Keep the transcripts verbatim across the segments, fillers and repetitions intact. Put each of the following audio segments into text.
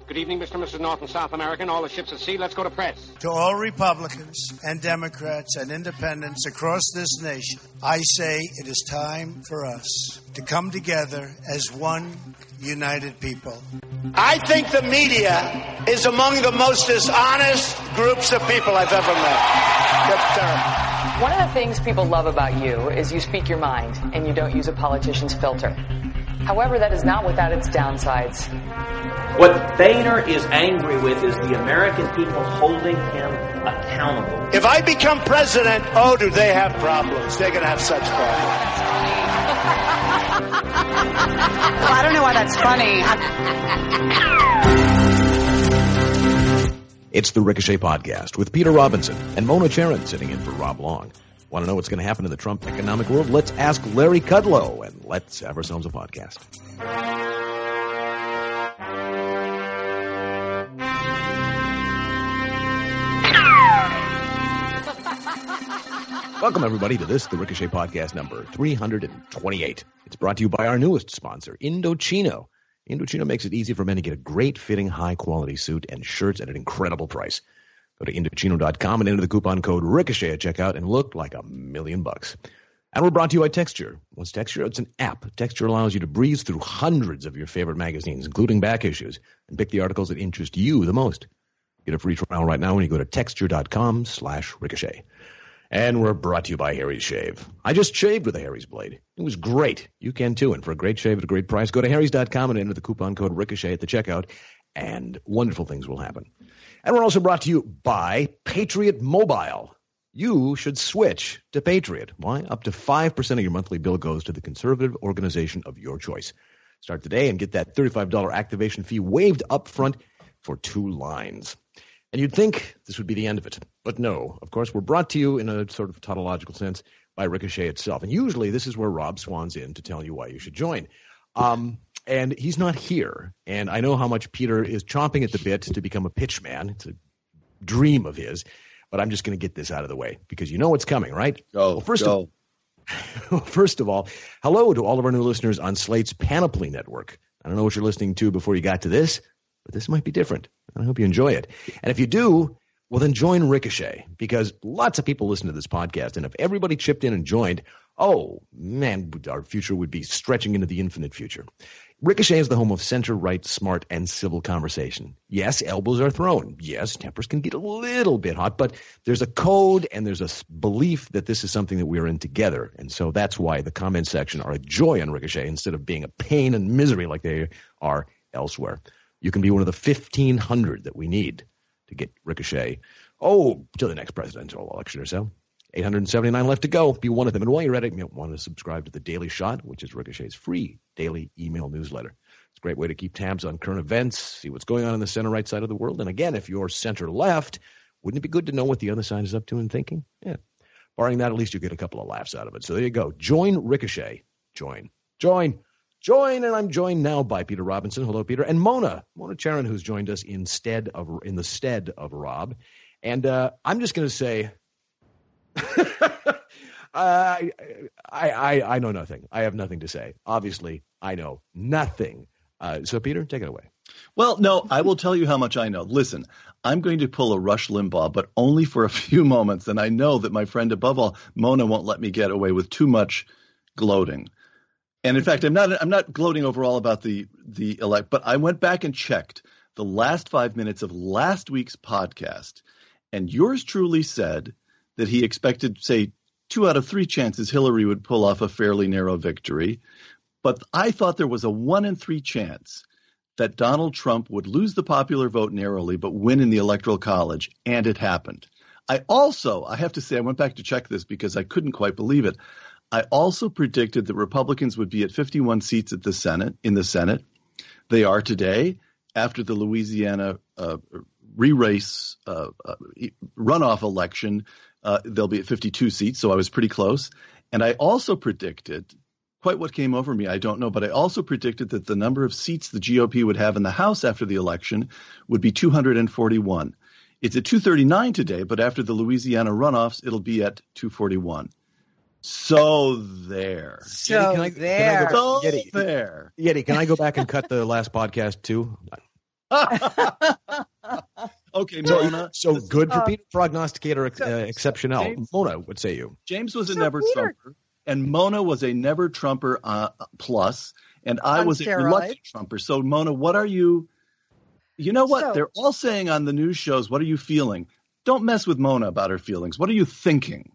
Good evening, Mister and Missus North and South American, all the ships at sea. Let's go to press. To all Republicans and Democrats and independents across this nation, I say it is time for us to come together as one united people. I think the media is among the most dishonest groups of people I've ever met. That's terrible. One of the things people love about you is you speak your mind and you don't use a politician's filter. However, that is not without its downsides. What Boehner is angry with is the American people holding him accountable. If I become president, oh, do they have problems. They're going to have such problems. Well, I don't know why that's funny. It's the Ricochet Podcast with Peter Robinson and Mona Charen sitting in for Rob Long. Want to know what's going to happen in the Trump economic world? Let's ask Larry Kudlow, and let's have ourselves a podcast. Welcome, everybody, to this, the Ricochet Podcast number three hundred twenty-eight. It's brought to you by our newest sponsor, Indochino. Indochino makes it easy for men to get a great-fitting, high-quality suit and shirts at an incredible price. Go to Indochino dot com and enter the coupon code Ricochet at checkout and look like a million bucks. And we're brought to you by Texture. What's Texture? It's an app. Texture allows you to breeze through hundreds of your favorite magazines, including back issues, and pick the articles that interest you the most. Get a free trial right now when you go to Texture dot com slash Ricochet. And we're brought to you by Harry's Shave. I just shaved with a Harry's blade. It was great. You can too. And for a great shave at a great price, go to Harrys dot com and enter the coupon code Ricochet at the checkout, and wonderful things will happen. And we're also brought to you by Patriot Mobile. You should switch to Patriot. Why? Up to five percent of your monthly bill goes to the conservative organization of your choice. Start today and get that thirty-five dollars activation fee waived up front for two lines. And you'd think this would be the end of it. But no, of course, we're brought to you in a sort of tautological sense by Ricochet itself. And usually this is where Rob swans in to tell you why you should join. Um, and he's not here. And I know how much Peter is chomping at the bit to become a pitch man. It's a dream of his. But I'm just going to get this out of the way because you know what's coming, right? Go, well, first go. Of, first of all, hello to all of our new listeners on Slate's Panoply Network. I don't know what you're listening to before you got to this, but this might be different. I hope you enjoy it. And if you do, well, then join Ricochet, because lots of people listen to this podcast. And if everybody chipped in and joined, oh, man, our future would be stretching into the infinite future. Ricochet is the home of center-right, smart, and civil conversation. Yes, elbows are thrown. Yes, tempers can get a little bit hot, but there's a code and there's a belief that this is something that we're in together. And so that's why the comment section are a joy on Ricochet instead of being a pain and misery like they are elsewhere. You can be one of the fifteen hundred that we need to get Ricochet, oh, to the next presidential election or so. eight hundred seventy-nine left to go. Be one of them. And while you're at it, you want to subscribe to The Daily Shot, which is Ricochet's free daily email newsletter. It's a great way to keep tabs on current events, see what's going on in the center-right side of the world. And again, if you're center-left, wouldn't it be good to know what the other side is up to and thinking? Yeah. Barring that, at least you get a couple of laughs out of it. So there you go. Join Ricochet. Join. Join. Join, and I'm joined now by Peter Robinson. Hello, Peter. And Mona, Mona Charen, who's joined us instead of in the stead of Rob. And uh, I'm just going to say, I, I, I, I know nothing. I have nothing to say. Obviously, I know nothing. Uh, so, Peter, take it away. Well, no, I will tell you how much I know. Listen, I'm going to pull a Rush Limbaugh, but only for a few moments. And I know that my friend, above all, Mona, won't let me get away with too much gloating. And in fact, I'm not I'm not gloating overall about the the elect, but I went back and checked the last five minutes of last week's podcast, and yours truly said that he expected, say, two out of three chances Hillary would pull off a fairly narrow victory. But I thought there was a one in three chance that Donald Trump would lose the popular vote narrowly but win in the Electoral College, and it happened. I also, I have to say, I went back to check this because I couldn't quite believe it. I also predicted that Republicans would be at fifty-one seats at the Senate, in the Senate. They are today. After the Louisiana uh, re-race uh, uh, runoff election, uh, they'll be at fifty-two seats, so I was pretty close. And I also predicted, quite what came over me, I don't know, but I also predicted that the number of seats the G O P would have in the House after the election would be two hundred forty-one. It's at two thirty-nine today, but after the Louisiana runoffs, it'll be at two forty-one. So there. So Yeti, can I, there. Can I go, So Yeti, there. Yeti, can I go back and cut the last podcast too? Okay, So, Mona. so good for Uh, Peter, prognosticator ex- so- uh, exceptional. James- Mona, what say you? James was a So never Peter- Trumper, and Mona was a never Trumper uh, plus, and I On was a steroids. reluctant Trumper. So, Mona, what are you? You know what? So- They're all saying on the news shows, what are you feeling? Don't mess with Mona about her feelings. What are you thinking?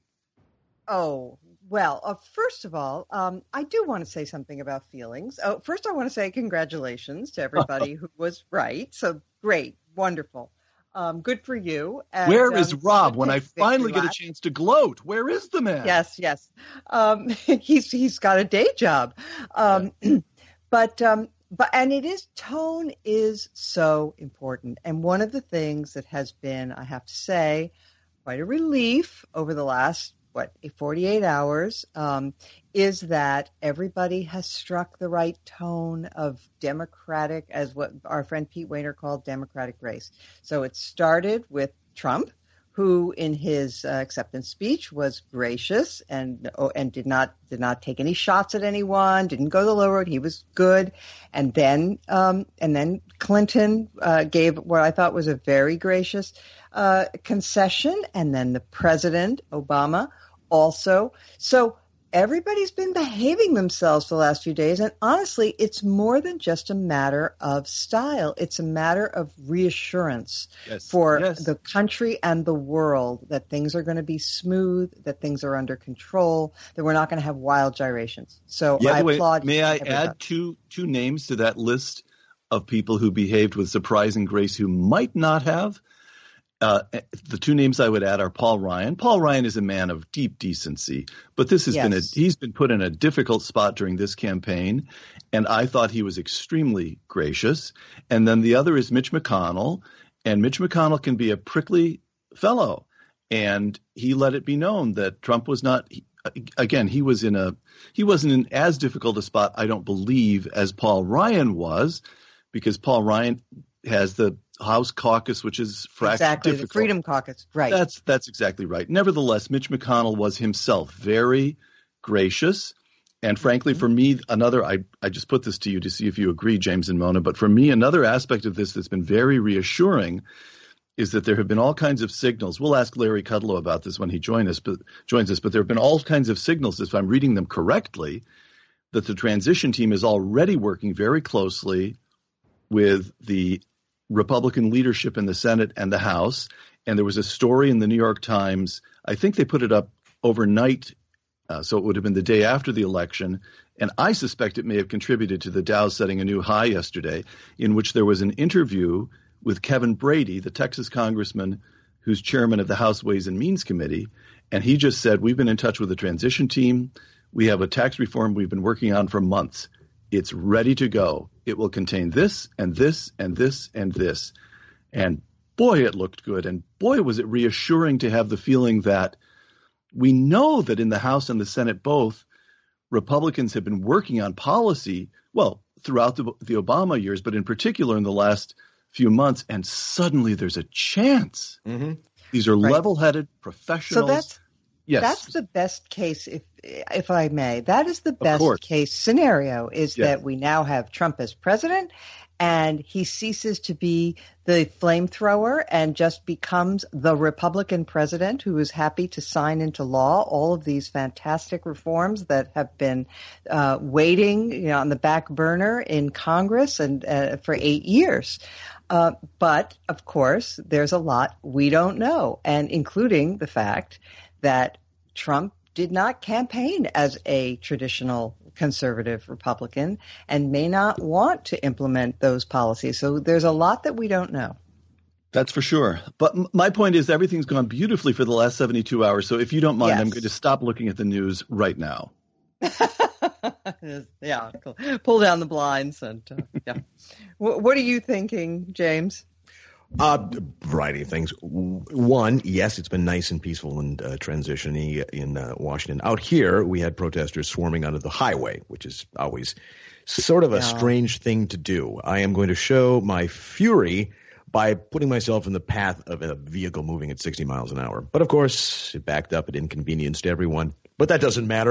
Oh, well, uh, first of all, um, I do want to say something about feelings. Oh, first, I want to say congratulations to everybody who was right. So great, wonderful. Um, good for you. And, Where is um, Rob good when I victory finally get a lap. chance to gloat? Where is the man? Yes, yes. Um, he's he's got a day job, um, but um, but and it is tone is so important. And one of the things that has been, I have to say, quite a relief over the last what forty-eight hours um, is that everybody has struck the right tone of democratic, as what our friend Pete Wehner called democratic grace. So it started with Trump, who in his uh, acceptance speech was gracious and oh, and did not did not take any shots at anyone, didn't go the low road. He was good, and then um, and then Clinton uh, gave what I thought was a very gracious uh, concession, and then the president Obama also. So everybody's been behaving themselves the last few days, and honestly, it's more than just a matter of style. It's a matter of reassurance Yes, for yes. the country and the world that things are going to be smooth, that things are under control, that we're not going to have wild gyrations. So Yeah, I wait, applaud. may I everybody. add two two names to that list of people who behaved with surprising grace who might not have? Uh, the two names I would add are Paul Ryan. Paul Ryan is a man of deep decency, but this has Yes. been a, he's been put in a difficult spot during this campaign, and I thought he was extremely gracious. And then the other is Mitch McConnell, and Mitch McConnell can be a prickly fellow, and he let it be known that Trump was not. He, again, he was in a he wasn't in as difficult a spot, I don't believe, as Paul Ryan was, because Paul Ryan has the House caucus, which is fractured. Exactly, difficult. the Freedom Caucus, right? That's that's exactly right. Nevertheless, Mitch McConnell was himself very gracious, and frankly, Mm-hmm. for me, another I I just put this to you to see if you agree, James and Mona. But for me, another aspect of this that's been very reassuring is that there have been all kinds of signals. We'll ask Larry Kudlow about this when he join us, but joins us. But there have been all kinds of signals, if I'm reading them correctly, that the transition team is already working very closely with the Republican leadership in the Senate and the House. And there was a story in the New York Times, I think they put it up overnight, uh, so it would have been the day after the election. And I suspect it may have contributed to the Dow setting a new high yesterday, in which there was an interview with Kevin Brady, the Texas congressman who's chairman of the House Ways and Means Committee. And he just said, we've been in touch with the transition team. We have a tax reform we've been working on for months. It's ready to go. It will contain this and this and this and this. And boy, it looked good. And boy, was it reassuring to have the feeling that we know that in the House and the Senate both, Republicans have been working on policy, well, throughout the, the Obama years, but in particular in the last few months. And suddenly there's a chance. Mm-hmm. These are Right. level-headed professionals. So that's yes. that's the best case, if if I may. That is the best course. case scenario. Is Yes. that we now have Trump as president, and he ceases to be the flamethrower and just becomes the Republican president who is happy to sign into law all of these fantastic reforms that have been uh, waiting, you know, on the back burner in Congress and uh, for eight years. Uh, but of course, there's a lot we don't know, and including the fact that Trump did not campaign as a traditional conservative Republican and may not want to implement those policies. So there's a lot that we don't know. That's for sure. But m- my point is everything's gone beautifully for the last seventy-two hours. So if you don't mind, Yes. I'm going to stop looking at the news right now. Yeah, cool. Pull down the blinds and uh, yeah. W- what are you thinking, James? Uh, a variety of things. One, yes, it's been nice and peaceful and uh, transition-y in uh, Washington. Out here, we had protesters swarming onto the highway, which is always sort of a Yeah. strange thing to do. I am going to show my fury by putting myself in the path of a vehicle moving at sixty miles an hour. But of course, it backed up, it inconvenienced everyone. But that doesn't matter.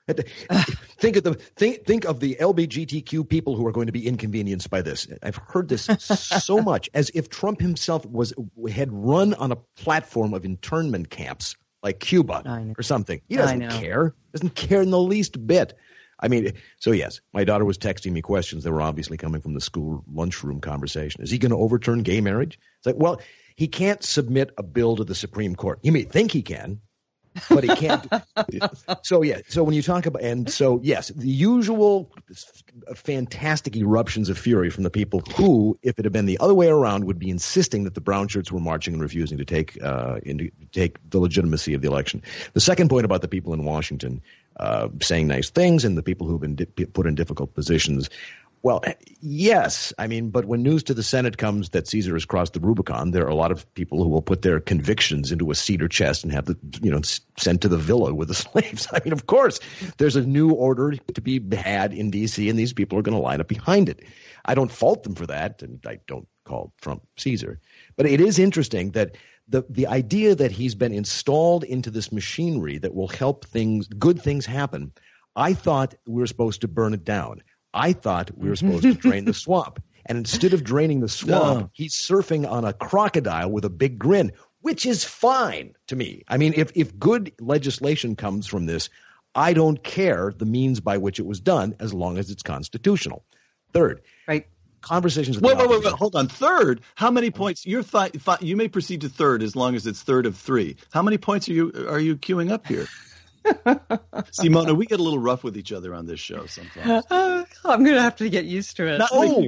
Think of the think think of the L G B T Q people who are going to be inconvenienced by this. I've heard this so much, as if Trump himself was had run on a platform of internment camps like Cuba or something. He doesn't care. Doesn't care in the least bit. I mean, so yes, my daughter was texting me questions that were obviously coming from the school lunchroom conversation. Is he going to overturn gay marriage? It's like, well, he can't submit a bill to the Supreme Court. He may think he can, but he can't. So, yeah. So when you talk about – and so, yes, the usual fantastic eruptions of fury from the people who, if it had been the other way around, would be insisting that the brown shirts were marching and refusing to take uh, into, take the legitimacy of the election. The second point about the people in Washington uh, saying nice things and the people who've been di- put in difficult positions – well, yes. I mean, but when news to the Senate comes that Caesar has crossed the Rubicon, there are a lot of people who will put their convictions into a cedar chest and have the, you know, sent to the villa with the slaves. I mean, of course, there's a new order to be had in D C, and these people are going to line up behind it. I don't fault them for that, and I don't call Trump Caesar. But it is interesting that the the idea that he's been installed into this machinery that will help things, good things happen. I thought we were supposed to burn it down. I thought we were supposed to drain the swamp. And instead of draining the swamp, no. he's surfing on a crocodile with a big grin, which is fine to me. I mean, if, if good legislation comes from this, I don't care the means by which it was done as long as it's constitutional. Third, right. Conversations. Wait, wait, wait, wait, hold on. Third, how many points? You're th- th- you may proceed to third as long as it's third of three. How many points are you are you queuing up here? Simona, we get a little rough with each other on this show sometimes. Uh, I'm going to have to get used to it. Not oh,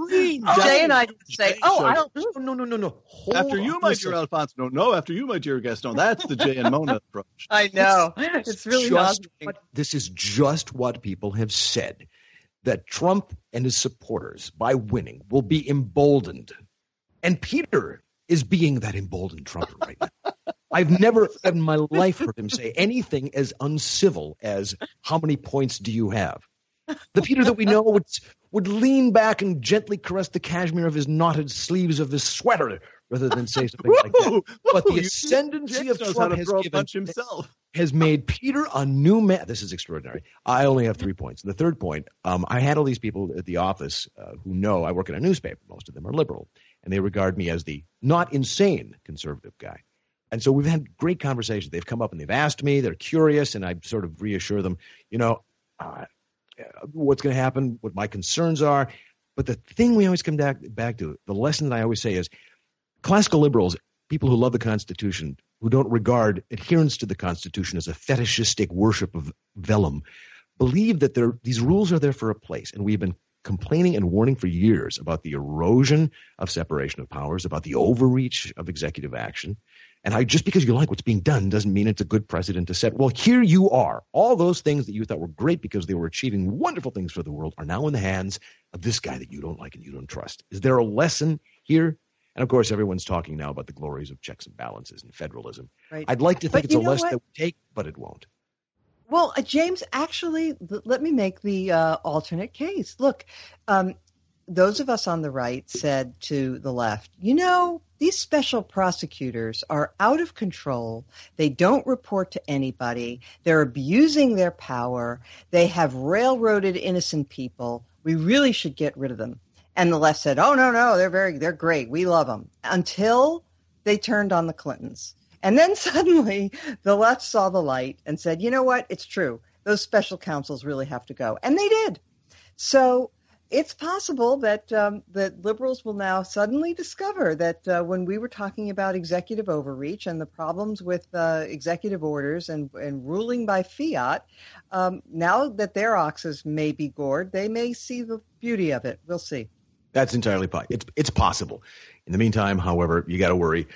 Jay and I didn't say, oh, I don't. No, no, no, no. Hold after you, my dear Alfonso. No, no, after you, my dear Gaston. That's the Jay and Mona approach. I know. It's, it's really just what, This is just what people have said, that Trump and his supporters, by winning, will be emboldened. And Peter is being that emboldened Trump right now. I've never in my life heard him say anything as uncivil as, how many points do you have? The Peter that we know would, would lean back and gently caress the cashmere of his knotted sleeves of his sweater rather than say something like that. Whoa, but whoa, the ascendancy of Trump has, given, himself. has made Peter a new man. This is extraordinary. I only have three points. And the third point, um, I had all these people at the office uh, who know I work in a newspaper. Most of them are liberal. And they regard me as the not insane conservative guy. And so we've had great conversations. They've come up and they've asked me. They're curious, and I sort of reassure them, you know, uh, what's going to happen, what my concerns are. But the thing we always come back, back to, the lesson that I always say is classical liberals, people who love the Constitution, who don't regard adherence to the Constitution as a fetishistic worship of vellum, believe that these rules are there for a place. And we've been complaining and warning for years about the erosion of separation of powers, about the overreach of executive action. And I, just because you like what's being done doesn't mean it's a good precedent to set. Well, here you are. All those things that you thought were great because they were achieving wonderful things for the world are now in the hands of this guy that you don't like and you don't trust. Is there a lesson here? And, of course, everyone's talking now about the glories of checks and balances and federalism. Right. I'd like to think but it's a lesson what? that we take, but it won't. Well, uh, James, actually, th- let me make the uh, alternate case. Look, um, those of us on the right said to the left, you know, these special prosecutors are out of control. They don't report to anybody. They're abusing their power. They have railroaded innocent people. We really should get rid of them. And the left said, oh, no, no, they're very, they're great. We love them. Until they turned on the Clintons. And then suddenly the left saw the light and said, you know what? It's true. Those special counsels really have to go. And they did. So it's possible that um, that liberals will now suddenly discover that uh, when we were talking about executive overreach and the problems with uh, executive orders and, and ruling by fiat, um, now that their oxes may be gored, they may see the beauty of it. We'll see. That's entirely possible. It's, it's possible. In the meantime, however, you got to worry.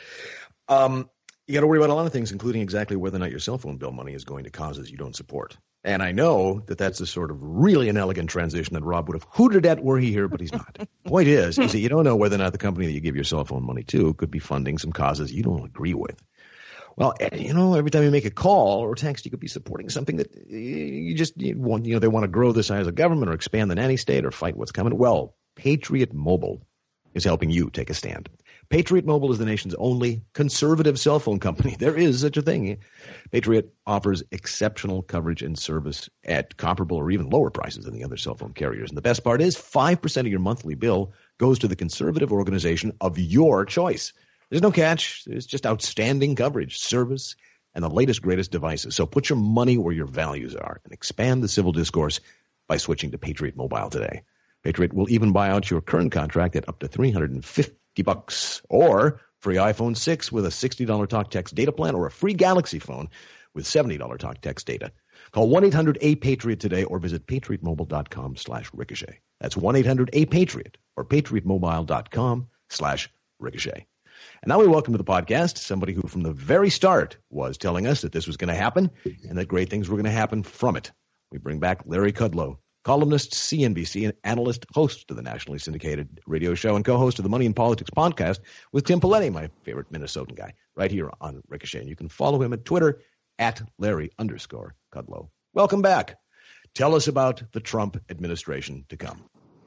Um, you got to worry about a lot of things, including exactly whether or not your cell phone bill money is going to causes you don't support. And I know that that's a sort of really inelegant transition that Rob would have hooted at were he here, but he's not. Point is, is that you don't know whether or not the company that you give your cell phone money to could be funding some causes you don't agree with. Well, you know, every time you make a call or text, you could be supporting something that you just you want. You know, they want to grow the size of government or expand the nanny state or fight what's coming. Well, Patriot Mobile is helping you take a stand. Patriot Mobile is the nation's only conservative cell phone company. There is such a thing. Patriot offers exceptional coverage and service at comparable or even lower prices than the other cell phone carriers. And the best part is five percent of your monthly bill goes to the conservative organization of your choice. There's no catch. There's just outstanding coverage, service, and the latest, greatest devices. So put your money where your values are and expand the civil discourse by switching to Patriot Mobile today. Patriot will even buy out your current contract at up to three hundred fifty bucks, or free iPhone six with a sixty dollars talk text data plan, or a free Galaxy phone with seventy dollars talk text data. Call one eight hundred A Patriot today or visit patriotmobile.com slash ricochet. That's one eight hundred A Patriot or patriotmobile.com slash ricochet. And now we welcome to the podcast somebody who from the very start was telling us that this was going to happen and that great things were going to happen from it. We bring back Larry Kudlow, columnist, C N B C, and analyst, host of the nationally syndicated radio show, and co-host of the Money in Politics podcast with Tim Pawlenty, my favorite Minnesotan guy, right here on Ricochet. And you can follow him at Twitter at Larry underscore Kudlow. Welcome back. Tell us about the Trump administration to come.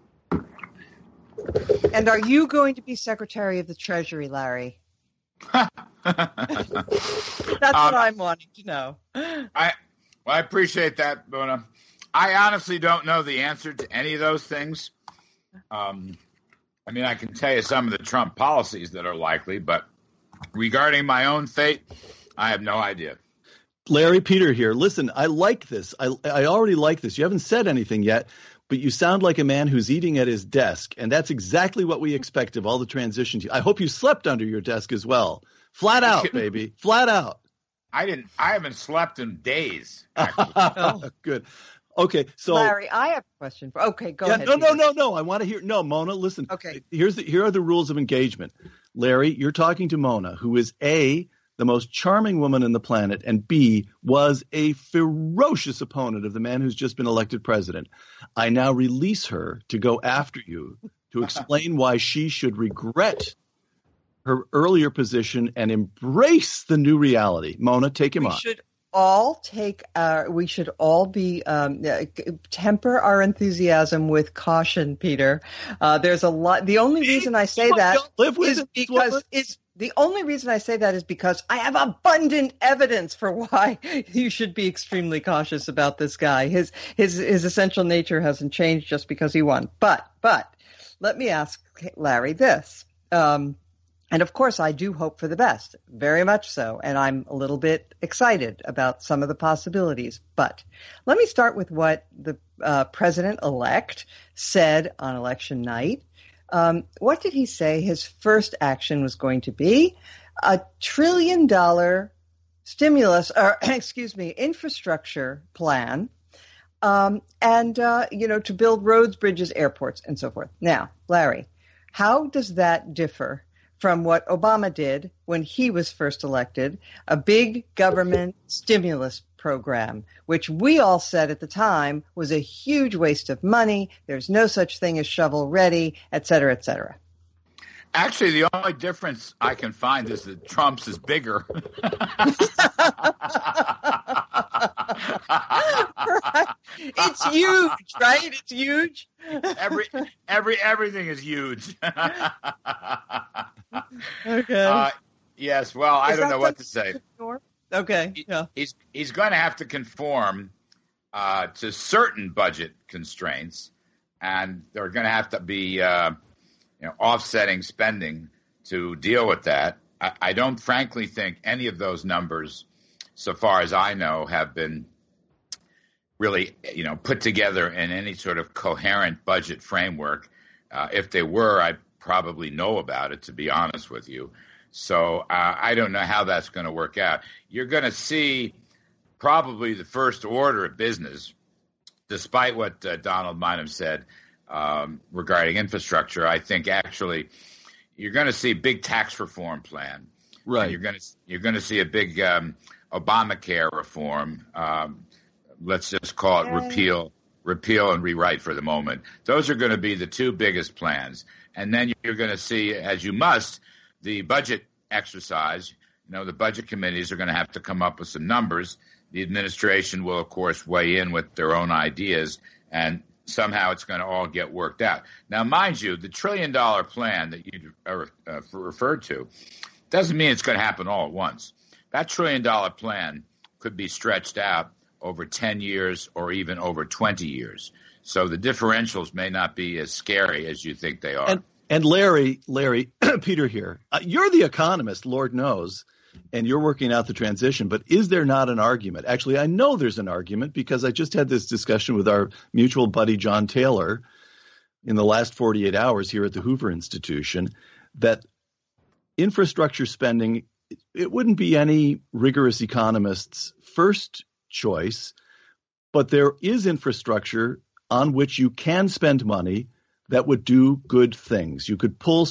And are you going to be Secretary of the Treasury, Larry? That's um, what I'm wanting to know. I well, I appreciate that, Mona. I honestly don't know the answer to any of those things. Um, I mean, I can tell you some of the Trump policies that are likely, but regarding my own fate, I have no idea. Larry, Peter here. Listen, I like this. I I already like this. You haven't said anything yet, but you sound like a man who's eating at his desk, and that's exactly what we expect of all the transitions. I hope you slept under your desk as well. Flat out, baby. Flat out. I didn't. I haven't slept in days. Good. Okay, so Larry, I have a question. For, okay, go yeah, ahead. No, Peter. no, no, no. I want to hear. No, Mona, listen. Okay. Here's the, here are the rules of engagement. Larry, you're talking to Mona, who is A, the most charming woman on the planet, and B, was a ferocious opponent of the man who's just been elected president. I now release her to go after you to explain why she should regret her earlier position and embrace the new reality. Mona, take him we on. Should all take our, we should all be um, temper our enthusiasm with caution, Peter. Uh, there's a lot. The only reason I say that is because it's the only reason I say that is because I have abundant evidence for why you should be extremely cautious about this guy. His his his essential nature hasn't changed just because he won. But but let me ask Larry this. Um, And of course, I do hope for the best, very much so. And I'm a little bit excited about some of the possibilities. But let me start with what the uh, president-elect said on election night. Um, what did he say his first action was going to be? A trillion dollar stimulus, or excuse me, infrastructure plan, um, and, uh, you know, to build roads, bridges, airports, and so forth. Now, Larry, how does that differ from what Obama did when he was first elected, a big government stimulus program, which we all said at the time was a huge waste of money. There's no such thing as shovel ready, et cetera, et cetera. Actually, the only difference I can find is that Trump's is bigger. Right. It's huge, right? It's huge. Every every everything is huge. Okay. Uh, yes. Well, I Is don't that know what to say. Okay. Yeah. He's he's going to have to conform uh, to certain budget constraints, and they're going to have to be uh, you know offsetting spending to deal with that. I, I don't, frankly, think any of those numbers, so far as I know, have been really, you know, put together in any sort of coherent budget framework. Uh, if they were, I probably know about it, to be honest with you. So uh, I don't know how that's going to work out. You're going to see probably the first order of business, despite what uh, Donald might have said um, regarding infrastructure. I think actually you're going to see a big tax reform plan. Right. And you're going to you're going to see a big um, Obamacare reform. Um, let's just call it Yay. repeal, repeal and rewrite for the moment. Those are going to be the two biggest plans. And then you're going to see, as you must, the budget exercise. You know, the budget committees are going to have to come up with some numbers. The administration will, of course, weigh in with their own ideas and somehow it's going to all get worked out. Now, mind you, the trillion dollar plan that you uh, uh, referred to doesn't mean it's going to happen all at once. That trillion dollar plan could be stretched out over ten years or even over twenty years. So the differentials may not be as scary as you think they are. And, and Larry, Larry, Peter here, uh, you're the economist, Lord knows, and you're working out the transition. But is there not an argument? Actually, I know there's an argument because I just had this discussion with our mutual buddy, John Taylor, in the last forty-eight hours here at the Hoover Institution, that infrastructure spending, it wouldn't be any rigorous economist's first choice, but there is infrastructure on which you can spend money that would do good things. You could pull,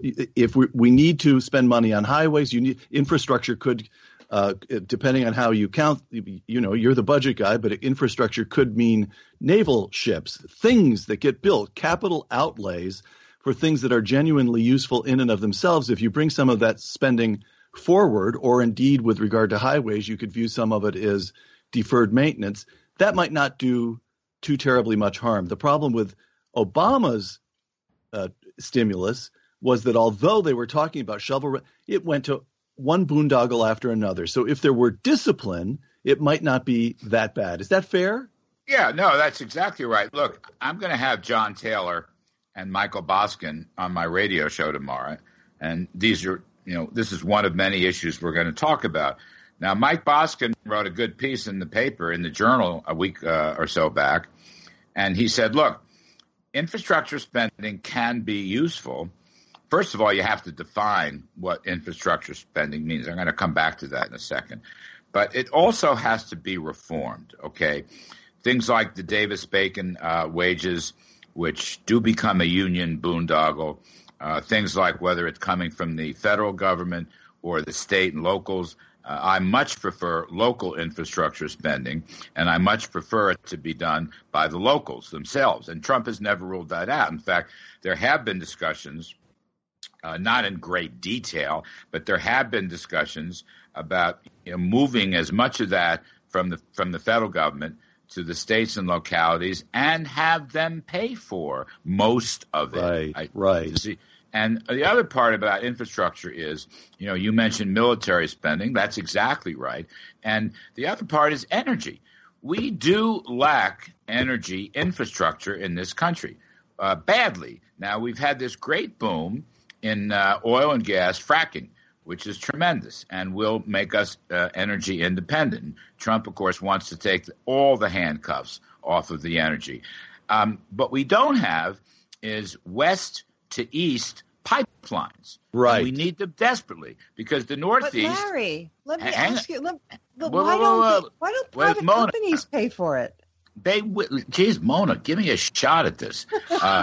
if we, we need to spend money on highways, you need infrastructure could, uh, depending on how you count, you know, you're the budget guy, but infrastructure could mean naval ships, things that get built, capital outlays for things that are genuinely useful in and of themselves. If you bring some of that spending forward, or indeed with regard to highways, you could view some of it as deferred maintenance. That might not do too terribly much harm. The problem with Obama's uh, stimulus was that although they were talking about shovel, it went to one boondoggle after another. So if there were discipline, it might not be that bad. Is that fair? Yeah, no, that's exactly right. Look, I'm going to have John Taylor and Michael Boskin on my radio show tomorrow. And these are, you know, this is one of many issues we're going to talk about. Now, Mike Boskin wrote a good piece in the paper, in the Journal, a week uh, or so back, and he said, look, infrastructure spending can be useful. First of all, you have to define what infrastructure spending means. I'm going to come back to that in a second. But it also has to be reformed, okay? Things like the Davis-Bacon uh, wages, which do become a union boondoggle, uh, things like whether it's coming from the federal government or the state and locals. Uh, I much prefer local infrastructure spending, and I much prefer it to be done by the locals themselves. And Trump has never ruled that out. In fact, there have been discussions, uh, not in great detail, but there have been discussions about, you know, moving as much of that from the from the federal government to the states and localities and have them pay for most of it. Right, I, right. See, and the other part about infrastructure is, you know, you mentioned military spending. That's exactly right. And the other part is energy. We do lack energy infrastructure in this country uh, badly. Now, we've had this great boom in uh, oil and gas fracking, which is tremendous and will make us uh, energy independent. Trump, of course, wants to take all the handcuffs off of the energy. Um, but we don't have is west to east pipelines. Right. And we need them despeately because the Northeast. But Larry, let me hang, ask you, let, look, well, why, well, well, don't, why don't well, private Mona, companies pay for it? They, geez, Mona, give me a shot at this. Uh,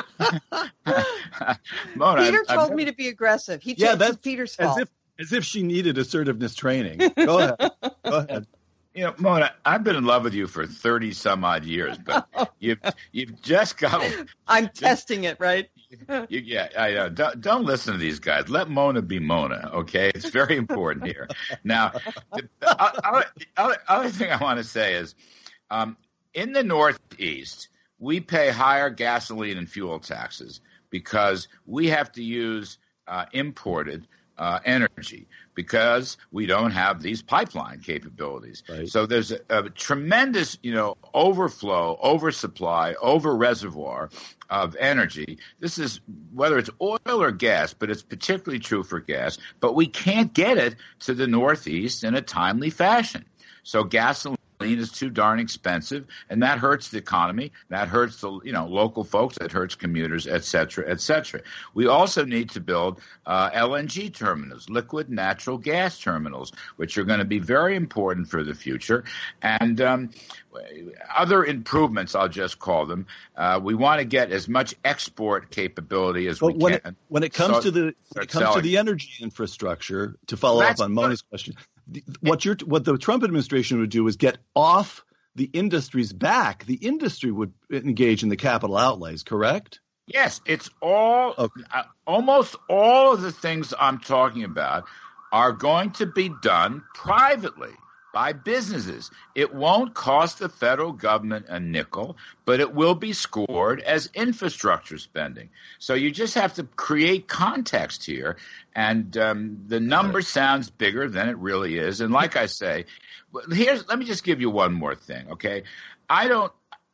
Mona, Peter I've, told I've, me to be aggressive. He yeah, told that's Peter's as fault. if as if she needed assertiveness training. Go ahead. Go ahead. You know, Mona, I've been in love with you for thirty some odd years, but you've you've just got. I'm just, testing it, right? you, yeah, I know. Don't, don't listen to these guys. Let Mona be Mona, okay? It's very important here. Now, the, the other, other, other thing I want to say is, um, in the Northeast, we pay higher gasoline and fuel taxes because we have to use uh, imported uh, energy because we don't have these pipeline capabilities. Right. So there's a, a tremendous, you know, overflow, oversupply, over reservoir of energy. This is whether it's oil or gas, but it's particularly true for gas. But we can't get it to the Northeast in a timely fashion. So gasoline is too darn expensive, and that hurts the economy. That hurts the you know local folks. That hurts commuters, et cetera, et cetera. We also need to build uh, L N G terminals, liquid natural gas terminals, which are going to be very important for the future. And um, other improvements, I'll just call them. Uh, we want to get as much export capability as but we when can. It, when it comes so, to the when it comes to the energy infrastructure, to follow well, up on Mona's question. What you're, what the Trump administration would do is get off the industry's back. The industry would engage in the capital outlays, correct? Yes, it's all okay. uh, almost all of the things I'm talking about are going to be done privately by businesses. It won't cost the federal government a nickel, but it will be scored as infrastructure spending. So you just have to create context here, and um, the number sounds bigger than it really is. And like I say, here's let me just give you one more thing, okay? I don't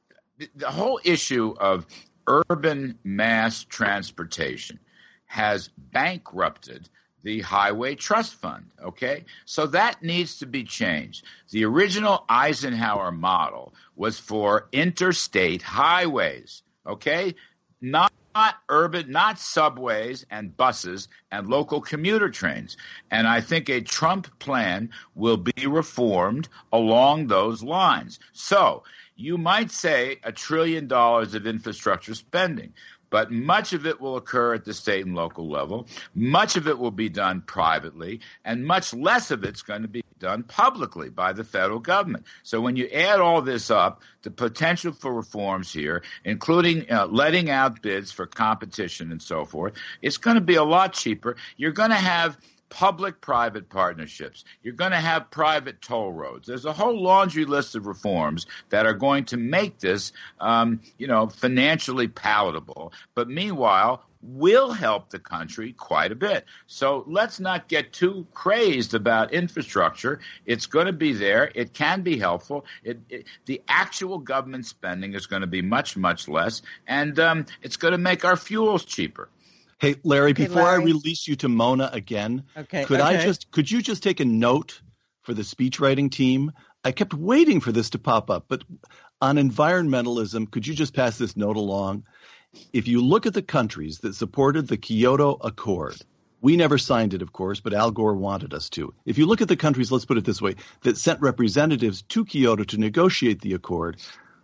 – the whole issue of urban mass transportation has bankrupted the Highway Trust Fund, okay? So that needs to be changed. The original Eisenhower model was for interstate highways, okay? Not, not urban, not subways and buses and local commuter trains. And I think a Trump plan will be reformed along those lines. So you might say a trillion dollars of infrastructure spending, but much of it will occur at the state and local level. Much of it will be done privately, and much less of it's going to be done publicly by the federal government. So when you add all this up, the potential for reforms here, including uh, letting out bids for competition and so forth, it's going to be a lot cheaper. You're going to have public-private partnerships. You're going to have private toll roads. There's a whole laundry list of reforms that are going to make this, um, you know, financially palatable. But meanwhile, will help the country quite a bit. So let's not get too crazed about infrastructure. It's going to be there. It can be helpful. It, it, the actual government spending is going to be much, much less, and um, it's going to make our fuels cheaper. Hey, Larry, okay, before Larry. I release you to Mona again, okay, could okay. I just could you just take a note for the speech writing team? I kept waiting for this to pop up, but on environmentalism, could you just pass this note along? If you look at the countries that supported the Kyoto Accord, we never signed it, of course, but Al Gore wanted us to. If you look at the countries, let's put it this way, that sent representatives to Kyoto to negotiate the accord,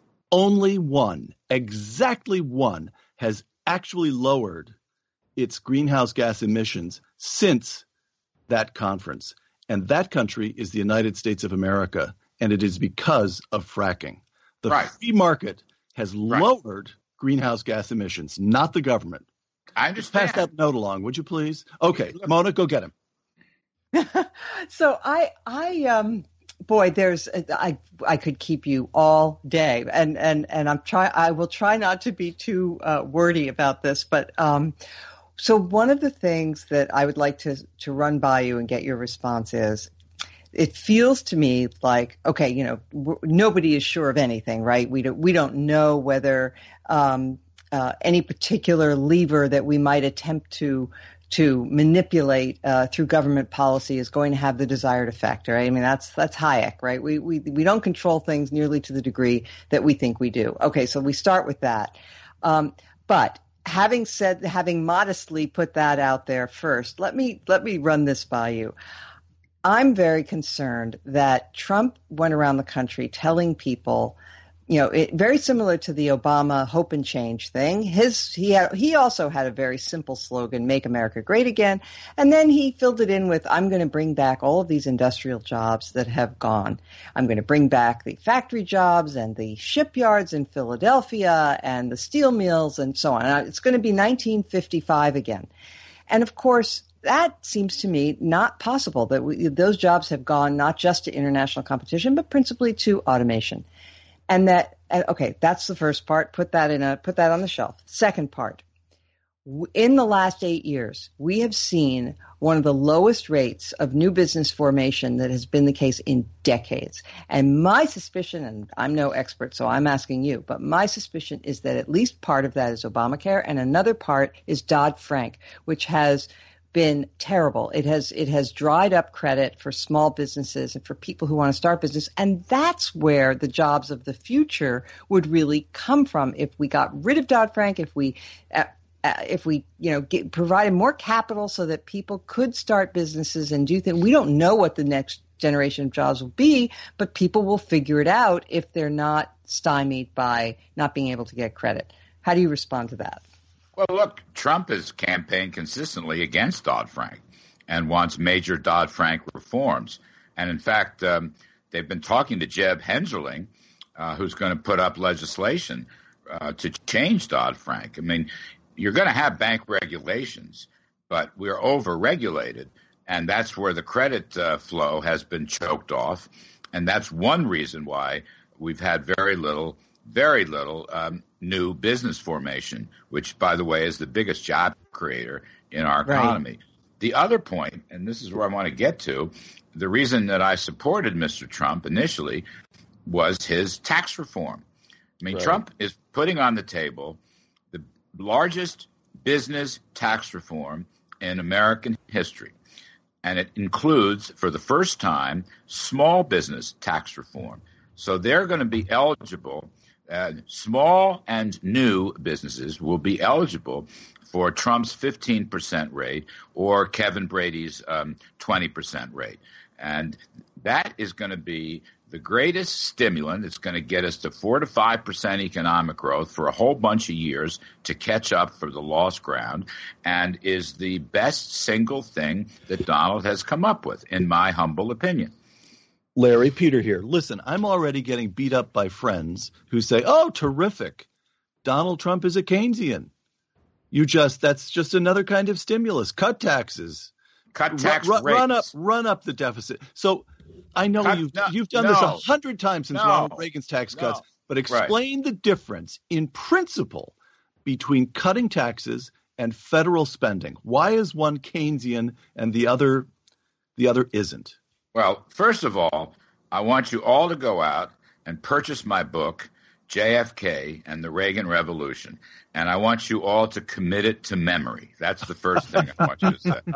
only one, exactly one, has actually lowered its greenhouse gas emissions since that conference. And that country is the United States of America, and it is because of fracking. The right. free market has right. lowered greenhouse gas emissions, not the government. I understand. Pass that note along, would you please? Okay, Look. Mona, go get him. so I, I, um, boy, there's, I, I could keep you all day, and and and I'm try, I will try not to be too uh, wordy about this, but um. So one of the things that I would like to, to run by you and get your response is, it feels to me like, okay, you know, nobody is sure of anything, right? We don't, we don't know whether um, uh, any particular lever that we might attempt to to manipulate uh, through government policy is going to have the desired effect, right? I mean, that's that's Hayek, right? We we we don't control things nearly to the degree that we think we do. Okay, so we start with that, um, but. Having said, having modestly put that out there first, let me let me run this by you. I'm very concerned that Trump went around the country telling people, you know, it, very similar to the Obama hope and change thing. His he had, he also had a very simple slogan, "Make America Great Again," and then he filled it in with, "I'm going to bring back all of these industrial jobs that have gone. I'm going to bring back the factory jobs and the shipyards in Philadelphia and the steel mills and so on. It's going to be nineteen fifty-five again." And of course, that seems to me not possible. That we, those jobs have gone not just to international competition, but principally to automation. And that, okay, that's the first part. Put that in a, put that on the shelf. Second part, in the last eight years, we have seen one of the lowest rates of new business formation that has been the case in decades. And my suspicion, and I'm no expert, so I'm asking you, but my suspicion is that at least part of that is Obamacare, and another part is Dodd-Frank, which has been terrible. It has it has dried up credit for small businesses and for people who want to start business, and that's where the jobs of the future would really come from if we got rid of Dodd-Frank, if we uh, uh, if we you know get, provided more capital so that people could start businesses and do things. We don't know what the next generation of jobs will be, but people will figure it out if they're not stymied by not being able to get credit. How do you respond to that? Well, look, Trump has campaigned consistently against Dodd-Frank and wants major Dodd-Frank reforms. And in fact, um, they've been talking to Jeb Hensarling, uh, who's going to put up legislation uh, to change Dodd-Frank. I mean, you're going to have bank regulations, but we're over-regulated. and that's where the credit uh, flow has been choked off. And that's one reason why we've had very little, very little um, new business formation, which, by the way, is the biggest job creator in our economy. Right. The other point, and this is where I want to get to, the reason that I supported Mister Trump initially was his tax reform. I mean, right. Trump is putting on the table the largest business tax reform in American history. And it includes, for the first time, small business tax reform. So they're going to be eligible, uh, small and new businesses will be eligible for Trump's fifteen percent rate or Kevin Brady's um, twenty percent rate. And that is going to be the greatest stimulant. It's going to get us to four to five percent economic growth for a whole bunch of years to catch up for the lost ground, and is the best single thing that Donald has come up with, in my humble opinion. Larry, Peter here. Listen, I'm already getting beat up by friends who say, oh, terrific. Donald Trump is a Keynesian. You just, that's just another kind of stimulus. Cut taxes. Cut tax run, rates. Run up, run up the deficit. So I know Cut, you've, no, you've done no, this a hundred times since no, Ronald Reagan's tax no, cuts, but explain right. the difference in principle between cutting taxes and federal spending. Why is one Keynesian and the other, the other isn't? Well, first of all, I want you all to go out and purchase my book, J F K and the Reagan Revolution. And I want you all to commit it to memory. That's the first thing I want you to say.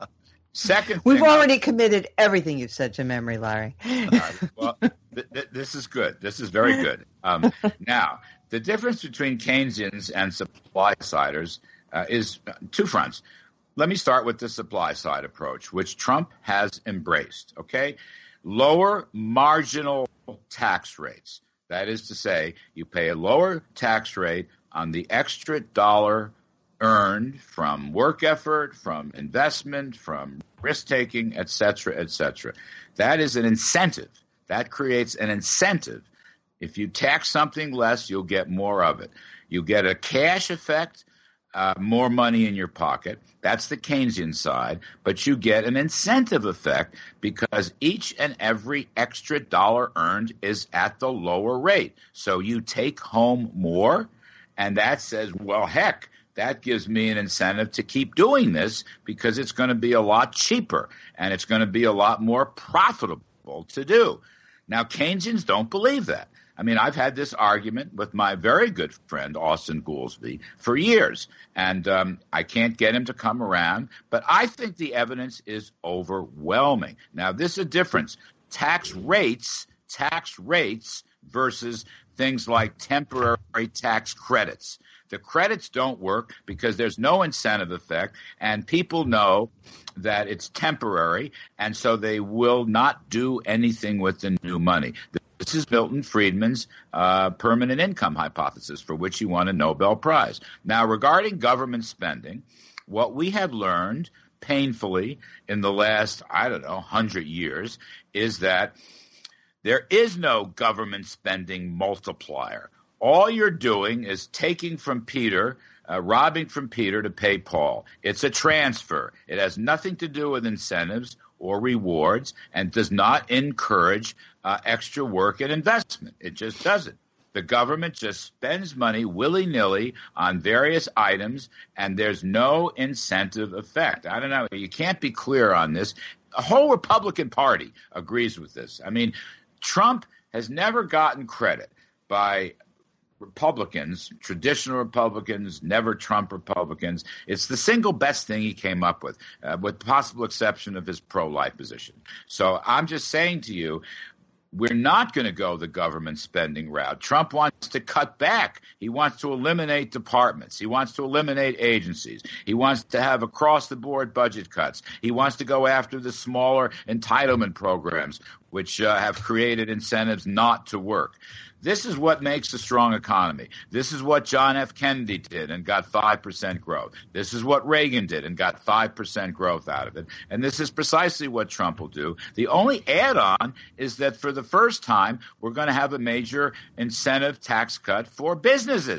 Second, we've thing already I, committed everything you've said to memory, Larry. Right, well, th- th- this is good. This is very good. Um, now, the difference between Keynesians and supply-siders uh, is uh, two fronts. Let me start with the supply-side approach, which Trump has embraced. Okay, lower marginal tax rates. That is to say, you pay a lower tax rate on the extra dollar earned from work effort, from investment, from risk-taking, et cetera, et cetera. That is an incentive. That creates an incentive. If you tax something less, you'll get more of it. You get a cash effect, uh, more money in your pocket. That's the Keynesian side. But you get an incentive effect because each and every extra dollar earned is at the lower rate. So you take home more, and that says, well, heck, that gives me an incentive to keep doing this because it's going to be a lot cheaper and it's going to be a lot more profitable to do. Now, Keynesians don't believe that. I mean, I've had this argument with my very good friend, Austin Goolsbee, for years, and um, I can't get him to come around. But I think the evidence is overwhelming. Now, this is a difference. Tax rates, tax rates versus things like temporary tax credits. The credits don't work because there's no incentive effect, and people know that it's temporary, and so they will not do anything with the new money. This is Milton Friedman's uh, permanent income hypothesis, for which he won a Nobel Prize. Now, regarding government spending, what we have learned painfully in the last, I don't know, hundred years is that there is no government spending multiplier. All you're doing is taking from Peter, uh, robbing from Peter to pay Paul. It's a transfer. It has nothing to do with incentives or rewards and does not encourage uh, extra work and investment. It just doesn't. The government just spends money willy-nilly on various items, and there's no incentive effect. I don't know. You can't be clear on this. The whole Republican Party agrees with this. I mean, Trump has never gotten credit by Republicans, traditional Republicans, never Trump Republicans. It's the single best thing he came up with, uh, with the possible exception of his pro-life position. So I'm just saying to you, we're not going to go the government spending route. Trump wants to cut back. He wants to eliminate departments. He wants to eliminate agencies. He wants to have across-the-board budget cuts. He wants to go after the smaller entitlement programs, which uh, have created incentives not to work. This is what makes a strong economy. This is what John F. Kennedy did and got five percent growth. This is what Reagan did and got five percent growth out of it. And this is precisely what Trump will do. The only add-on is that for the first time, we're going to have a major incentive tax cut for businesses,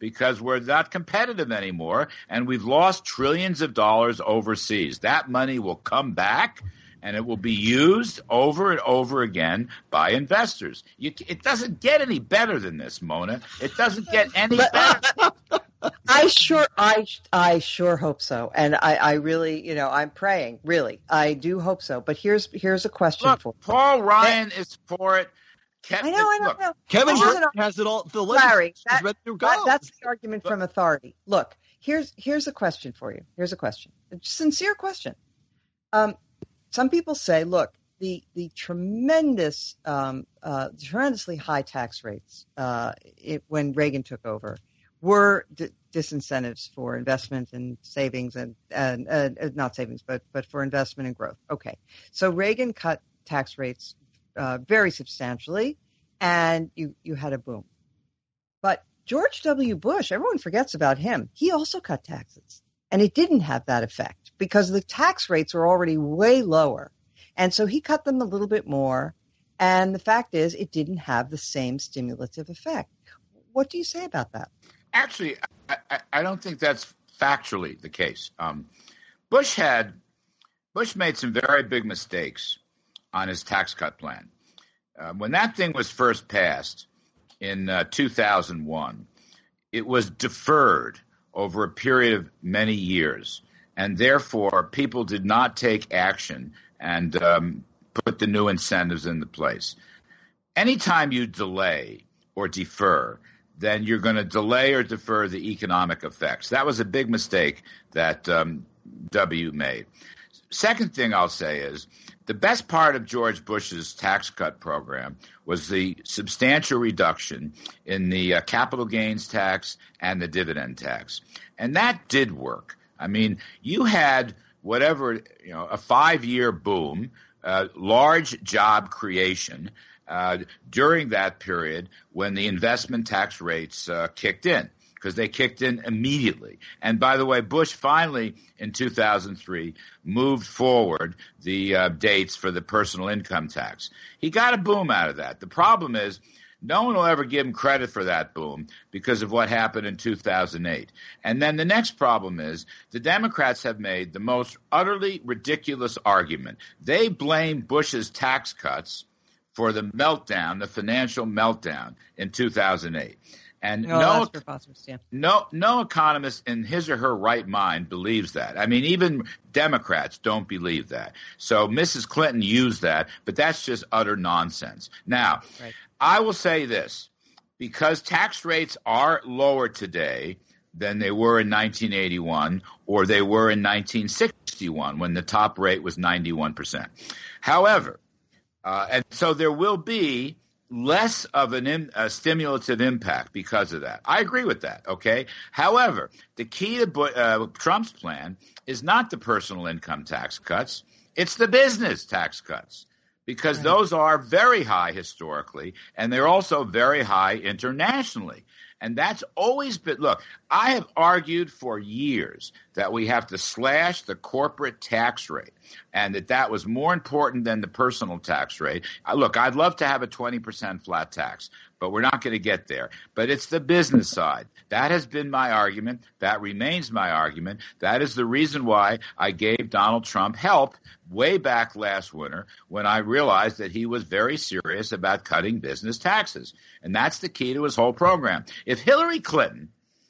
because we're not competitive anymore, and we've lost trillions of dollars overseas. That money will come back, and it will be used over and over again by investors. You, it doesn't get any better than this, Mona. It doesn't get any better. I sure, I, I sure hope so, and I, I really, you know, I'm praying. Really, I do hope so. But here's, here's a question Look, for Paul Ryan that, is for it. Ke- I know, I know, look, I know. Kevin Larry has it all. The Larry, legislature is ready to go. That, that's the argument from authority. Look, here's, here's a question for you. Here's a question, a sincere question. Um, some people say, look, the the tremendous, um, uh, tremendously high tax rates uh, it, when Reagan took over were d- disincentives for investment and savings and, and uh, not savings, but but for investment and growth. Okay, so Reagan cut tax rates uh, very substantially, and you you had a boom. But George W. Bush, everyone forgets about him. He also cut taxes, and it didn't have that effect because the tax rates were already way lower, and so he cut them a little bit more. And the fact is, it didn't have the same stimulative effect. What do you say about that? Actually, I, I, I don't think that's factually the case. Um, Bush had Bush made some very big mistakes on his tax cut plan. Uh, when that thing was first passed in uh, two thousand one, it was deferred over a period of many years, and therefore people did not take action and um, put the new incentives into place. Anytime you delay or defer, then you're going to delay or defer the economic effects. That was a big mistake that um, W made. Second thing I'll say is the best part of George Bush's tax cut program was the substantial reduction in the uh, capital gains tax and the dividend tax. And that did work. I mean, you had whatever, you know, a five-year boom, uh, large job creation, Uh, during that period when the investment tax rates uh, kicked in, because they kicked in immediately. And by the way, Bush finally, in two thousand three, moved forward the uh, dates for the personal income tax. He got a boom out of that. The problem is no one will ever give him credit for that boom because of what happened in two thousand eight. And then the next problem is the Democrats have made the most utterly ridiculous argument. They blame Bush's tax cuts for the meltdown, the financial meltdown in two thousand eight. And oh, no, yeah. no, no economist in his or her right mind believes that. I mean, even Democrats don't believe that. So Missus Clinton used that, but that's just utter nonsense. Now, right. I will say this, because tax rates are lower today than they were in nineteen eighty-one or they were in nineteen sixty-one when the top rate was ninety-one percent. However, Uh, and so there will be less of an in, a stimulative impact because of that. I agree with that, okay? However, the key to uh, Trump's plan is not the personal income tax cuts. It's the business tax cuts because right. those are very high historically, and they're also very high internationally. And that's always been – look, I have argued for years that we have to slash the corporate tax rate and that that was more important than the personal tax rate. Look, I'd love to have a twenty percent flat tax, but we're not going to get there. But it's the business side. That has been my argument. That remains my argument. That is the reason why I gave Donald Trump help way back last winter when I realized that he was very serious about cutting business taxes. And that's the key to his whole program. If Hillary Clinton,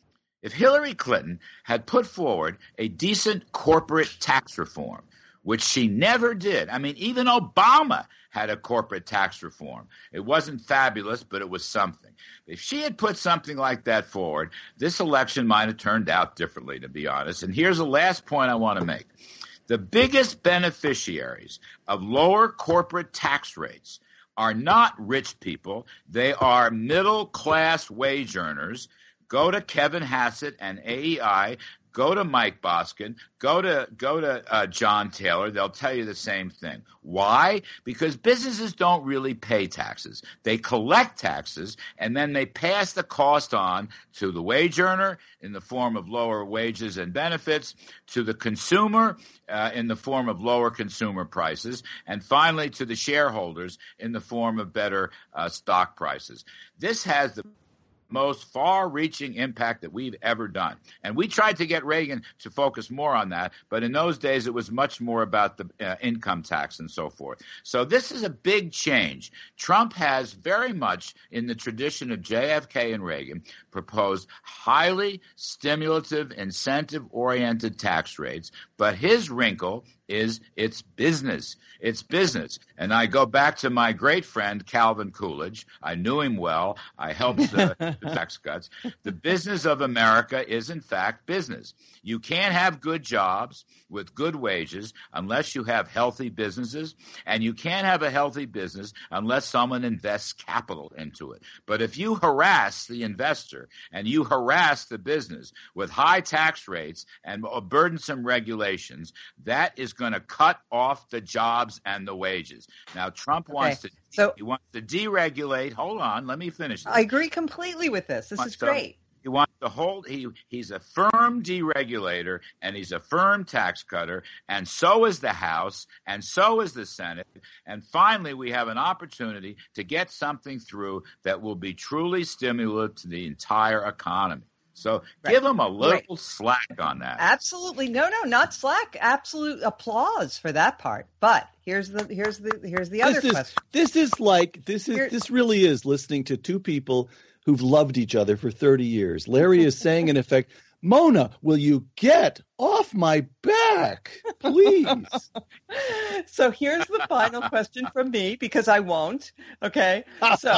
if Hillary Clinton had put forward a decent corporate tax reform, which she never did. I mean, even Obama had a corporate tax reform. It wasn't fabulous, but it was something. If she had put something like that forward, this election might have turned out differently, to be honest. And here's the last point I want to make. The biggest beneficiaries of lower corporate tax rates are not rich people. They are middle-class wage earners. Go to Kevin Hassett and A E I. Go to Mike Boskin, go to go to uh, John Taylor. They'll tell you the same thing. Why? Because businesses don't really pay taxes. They collect taxes, and then they pass the cost on to the wage earner in the form of lower wages and benefits, to the consumer uh, in the form of lower consumer prices, and finally to the shareholders in the form of better uh, stock prices. This has the most far-reaching impact that we've ever done. And we tried to get Reagan to focus more on that, but in those days it was much more about the uh, income tax and so forth. So this is a big change. Trump has very much, in the tradition of J F K and Reagan, proposed highly stimulative, incentive-oriented tax rates, but his wrinkle is it's business. It's business. And I go back to my great friend, Calvin Coolidge. I knew him well. I helped uh, the tax cuts. The business of America is, in fact, business. You can't have good jobs with good wages unless you have healthy businesses, and you can't have a healthy business unless someone invests capital into it. But if you harass the investor and you harass the business with high tax rates and burdensome regulations, that is going to cut off the jobs and the wages. Now, Trump wants okay. to so, he wants to deregulate. Hold on, let me finish this. I agree completely with this. This is to, great. He wants to hold. He he's a firm deregulator and he's a firm tax cutter, and so is the House, and so is the Senate. And finally, we have an opportunity to get something through that will be truly stimulative to the entire economy. So right. give him a little right. slack on that. Absolutely. No, no, not slack. Absolute applause for that part. But here's the here's the here's the other this is, question. This is like this is Here, this really is listening to two people who've loved each other for thirty years. Larry is saying in effect, Mona, will you get off my back, please? So here's the final question from me, because I won't. Okay. So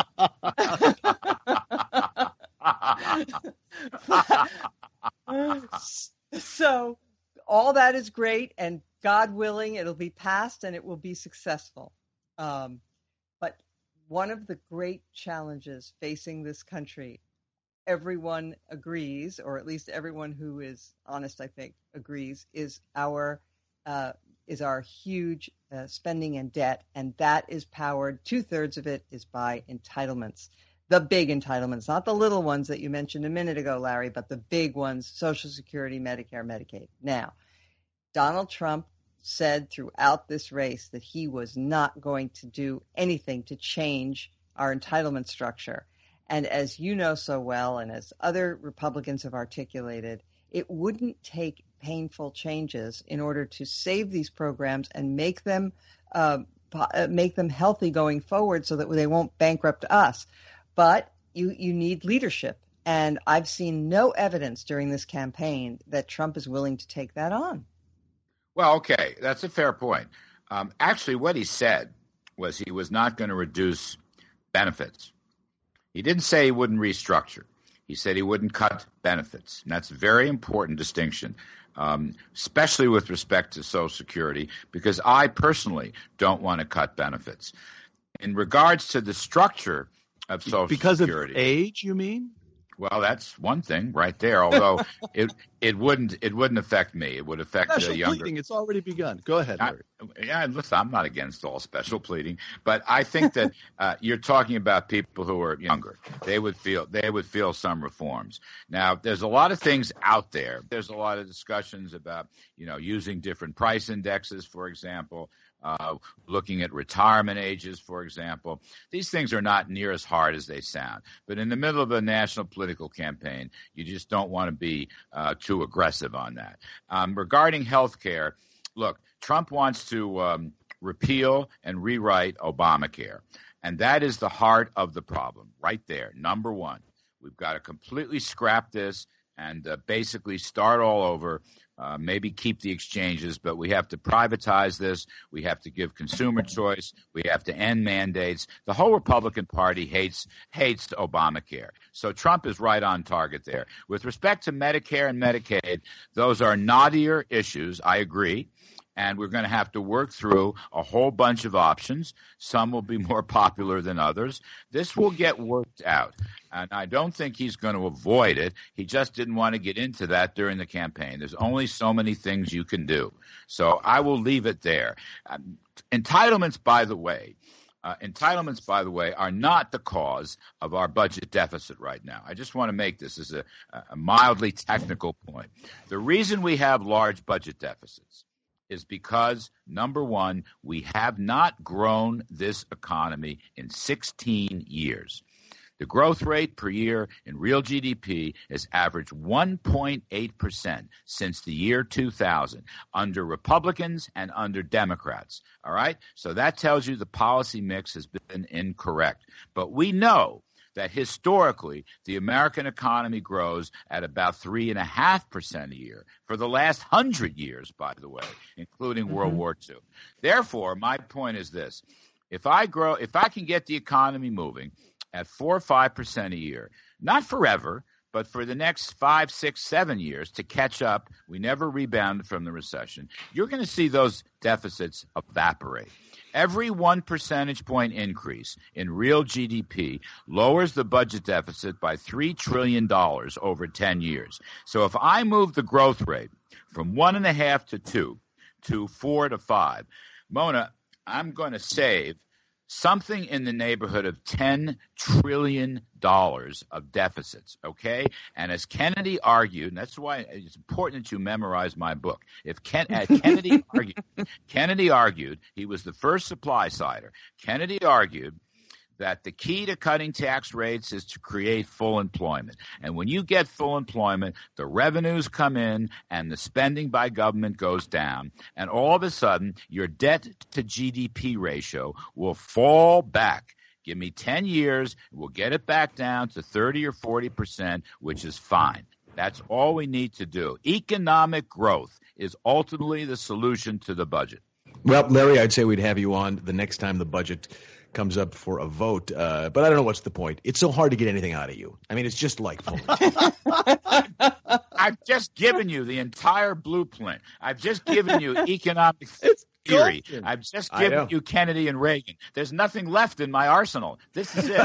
So all that is great, and God willing, it'll be passed and it will be successful. Um, but one of the great challenges facing this country, everyone agrees, or at least everyone who is honest, I think, agrees, is our uh, is our huge uh, spending and debt, and that is powered. Two thirds of it is by entitlements. The big entitlements, not the little ones that you mentioned a minute ago, Larry, but the big ones, Social Security, Medicare, Medicaid. Now, Donald Trump said throughout this race that he was not going to do anything to change our entitlement structure. And as you know so well, and as other Republicans have articulated, it wouldn't take painful changes in order to save these programs and make them uh, make them healthy going forward so that they won't bankrupt us. But you, you need leadership. And I've seen no evidence during this campaign that Trump is willing to take that on. Well, okay, that's a fair point. Um, actually, what he said was he was not going to reduce benefits. He didn't say he wouldn't restructure. He said he wouldn't cut benefits. And that's a very important distinction, um, especially with respect to Social Security, because I personally don't want to cut benefits. In regards to the structure of Social because Security. Because of age, you mean? Well, that's one thing right there. Although it it wouldn't it wouldn't affect me. It would affect special the younger. Pleading, it's already begun. Go ahead, Larry. I, yeah, listen, I'm not against all special pleading, but I think that uh, you're talking about people who are younger. They would feel they would feel some reforms. Now, there's a lot of things out there. There's a lot of discussions about you know using different price indexes, for example. Uh, looking at retirement ages, for example. These things are not near as hard as they sound. But in the middle of a national political campaign, you just don't want to be uh, too aggressive on that. Um, regarding health care, look, Trump wants to um, repeal and rewrite Obamacare. And that is the heart of the problem right there. Number one, we've got to completely scrap this and uh, basically start all over. Uh, maybe keep the exchanges, but we have to privatize this. We have to give consumer choice. We have to end mandates. The whole Republican Party hates hates Obamacare. So Trump is right on target there. With respect to Medicare and Medicaid, those are knottier issues. I agree. And we're going to have to work through a whole bunch of options. Some will be more popular than others. This will get worked out. And I don't think he's going to avoid it. He just didn't want to get into that during the campaign. There's only so many things you can do. So I will leave it there. Um, entitlements, by the way, uh, entitlements, by the way, are not the cause of our budget deficit right now. I just want to make this as a, a mildly technical point. The reason we have large budget deficits is because, number one, we have not grown this economy in sixteen years. The growth rate per year in real G D P has averaged one point eight percent since the year two thousand under Republicans and under Democrats. All right? So that tells you the policy mix has been incorrect. But we know that historically the American economy grows at about three and a half percent a year for the last hundred years, by the way, including mm-hmm. World War Two. Therefore, my point is this: if I grow, if I can get the economy moving at four or five percent a year, not forever, but for the next five, six, seven years to catch up, we never rebounded from the recession. You're going to see those deficits evaporate. Every one percentage point increase in real G D P lowers the budget deficit by three trillion dollars over ten years. So if I move the growth rate from one and a half to two to four to five, Mona, I'm going to save something in the neighborhood of ten trillion dollars of deficits, okay? And as Kennedy argued, and that's why it's important that you memorize my book. If Ken, uh, Kennedy argued, Kennedy argued, he was the first supply sider. Kennedy argued that the key to cutting tax rates is to create full employment. And when you get full employment, the revenues come in and the spending by government goes down. And all of a sudden, your debt to G D P ratio will fall back. Give me ten years, we'll get it back down to thirty or forty percent, which is fine. That's all we need to do. Economic growth is ultimately the solution to the budget. Well, Larry, I'd say we'd have you on the next time the budget comes up for a vote, uh, but I don't know what's the point. It's so hard to get anything out of you. I mean, it's just like phone. I've just given you the entire blueprint. I've just given you economic it's theory. golden. I've just given you Kennedy and Reagan. There's nothing left in my arsenal. This is it.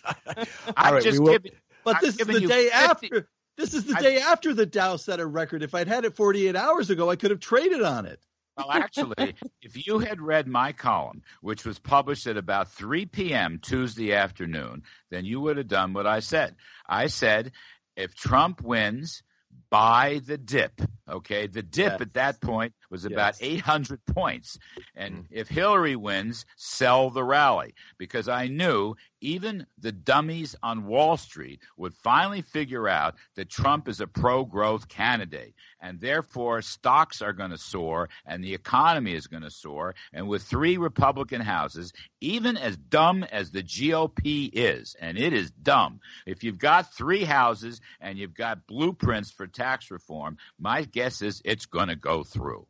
I've right, just will, given. But I've this is the day fifty after. This is the I've, day after the Dow set a record. If I'd had it forty-eight hours ago, I could have traded on it. Well, actually, if you had read my column, which was published at about three p.m. Tuesday afternoon, then you would have done what I said. I said, if Trump wins, buy the dip. Okay, the dip yes. at that point was about yes. eight hundred points. And Mm. if Hillary wins, sell the rally. Because I knew even the dummies on Wall Street would finally figure out that Trump is a pro-growth candidate. And therefore, stocks are going to soar and the economy is going to soar. And with three Republican houses, even as dumb as the G O P is, and it is dumb, if you've got three houses and you've got blueprints for tax reform, my guess is it's going to go through.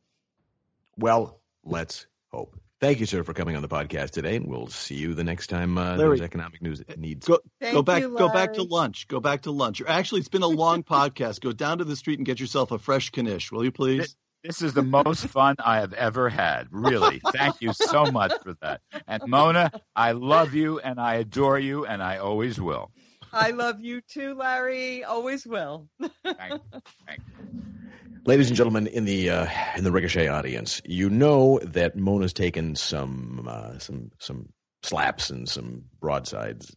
Well, let's hope. Thank you, sir, for coming on the podcast today, and we'll see you the next time uh, Larry, there's economic news needs. Go, Thank go back. you, go back to Larry. lunch. Go back to lunch. Actually, it's been a long podcast. Go down to the street and get yourself a fresh Knish, will you please? This, this is the most fun I have ever had. Really, thank you so much for that. And Mona, I love you and I adore you, and I always will. I love you too, Larry. Always will. Thank you. Thank you. Ladies and gentlemen, in the uh, in the Ricochet audience, you know that Mona's taken some uh, some some slaps and some broadsides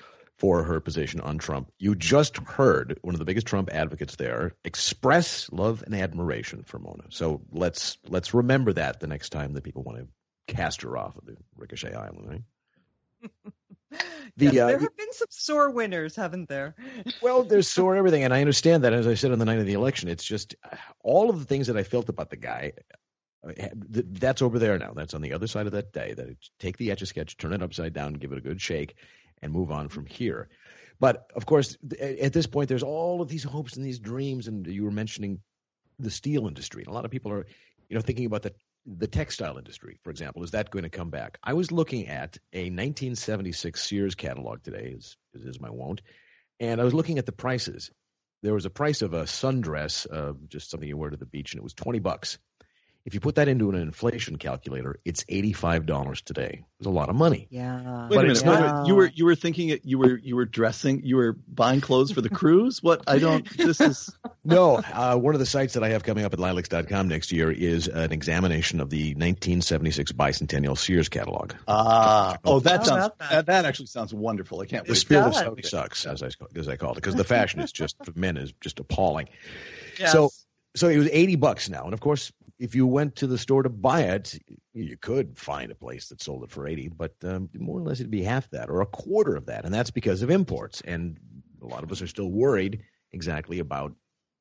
for her position on Trump. You just heard one of the biggest Trump advocates there express love and admiration for Mona. So let's let's remember that the next time that people want to cast her off of the Ricochet Island, right? The, yes, uh, there have been some sore winners, haven't there? Well, there's sore everything, and I understand that. As I said on the night of the election, it's just uh, all of the things that I felt about the guy. Uh, th- that's over there now. That's on the other side of that day. That it's, take the Etch-a-Sketch, turn it upside down, give it a good shake, and move on from here. But of course, th- at this point, there's all of these hopes and these dreams. And you were mentioning the steel industry, and a lot of people are, you know, thinking about the the textile industry, for example. Is that going to come back? I was looking at a nineteen seventy-six Sears catalog today, as, as is my wont, and I was looking at the prices. There was a price of a sundress, uh, just something you wear to the beach, and it was twenty bucks. If you put that into an inflation calculator, it's eighty-five dollars today. It's a lot of money. Yeah. Wait a But minute. it's Wait a not- minute. You were you were thinking it. You were you were dressing. You were buying clothes for the cruise. What? I don't. This is. No, uh, one of the sites that I have coming up at Lilacs dot com next year is an examination of the nineteen seventy-six bicentennial Sears catalog. Ah. Oh, that How sounds. about that? That? that actually sounds wonderful. I can't The wait. spirit of God. Sony sucks, as I as I call it, because the fashion is just for men is just appalling. Yes. So so it was eighty bucks now, and of course, if you went to the store to buy it, You could find a place that sold it for eighty, but um, more or less it'd be half that or a quarter of that, and that's because of imports. And a lot of us are still worried exactly about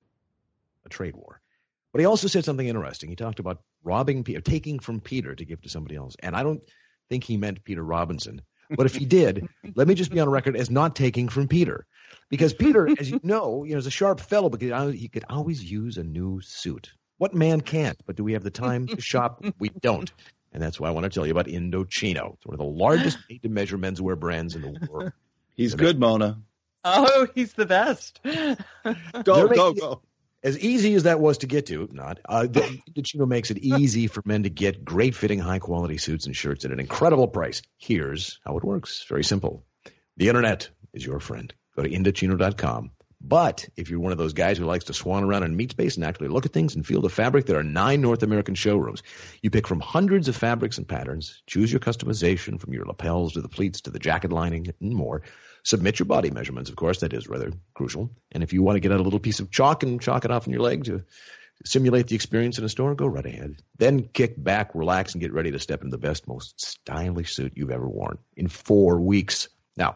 a trade war. But he also said something interesting. He talked about robbing Peter, taking from Peter to give to somebody else. And I don't think he meant Peter Robinson. But if he did, let me just be on record as not taking from Peter. Because Peter, as you know, you know, is a sharp fellow, but he could always use a new suit. What man can't? But do we have the time to shop? We don't. And that's why I want to tell you about Indochino. It's one of the largest made-to-measure menswear brands in the world. He's good, Mona. Oh, he's the best. Go, go, go. As easy as that was to get to, not, uh, Indochino makes it easy for men to get great-fitting, high-quality suits and shirts at an incredible price. Here's how it works. Very simple. The Internet is your friend. Go to Indochino dot com. But if you're one of those guys who likes to swan around in meat space and actually look at things and feel the fabric, there are nine North American showrooms. You pick from hundreds of fabrics and patterns, choose your customization from your lapels to the pleats to the jacket lining and more. Submit your body measurements, of course. That is rather crucial. And if you want to get out a little piece of chalk and chalk it off in your leg to simulate the experience in a store, go right ahead. Then kick back, relax, and get ready to step into the best, most stylish suit you've ever worn in four weeks. Now,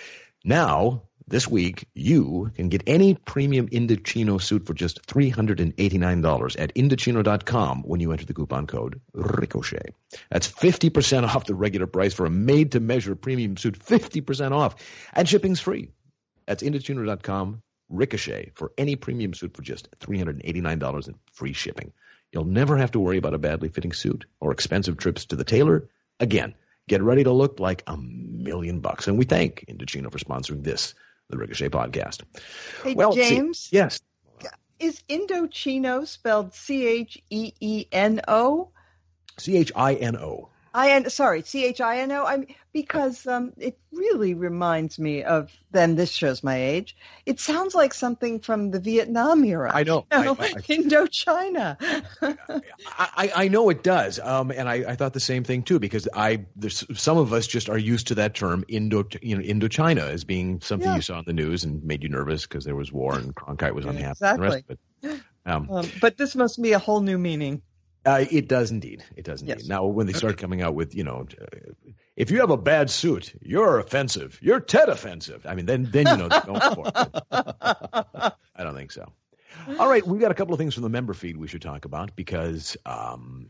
now, this week, you can get any premium Indochino suit for just three hundred eighty-nine dollars at Indochino dot com when you enter the coupon code Ricochet. That's fifty percent off the regular price for a made-to-measure premium suit, fifty percent off. And shipping's free. That's Indochino dot com, Ricochet, for any premium suit for just three hundred eighty-nine dollars and free shipping. You'll never have to worry about a badly fitting suit or expensive trips to the tailor again. Get ready to look like a million bucks. And we thank Indochino for sponsoring this, the Ricochet podcast. Hey, well, James? See, yes. Is Indochino spelled C H E E N O? C H I N O. I N, sorry, C H I N O. I mean, because um, it really reminds me of, then this shows my age, it sounds like something from the Vietnam era. I know. You know I, I, Indochina. I, I know it does. Um, and I, I thought the same thing, too, because I there's some of us just are used to that term, Indo, you know, Indochina, as being something yeah. you saw in the news and made you nervous because there was war and Cronkite was unhappy. Exactly. And the rest of it. Um, um, but this must be a whole new meaning. Uh, it does indeed. It does indeed. Yes. Now, when they start coming out with, you know, uh, if you have a bad suit, you're offensive. You're Ted offensive. I mean, then then you know they're going for it. I don't think so. All right, we've got a couple of things from the member feed we should talk about because um,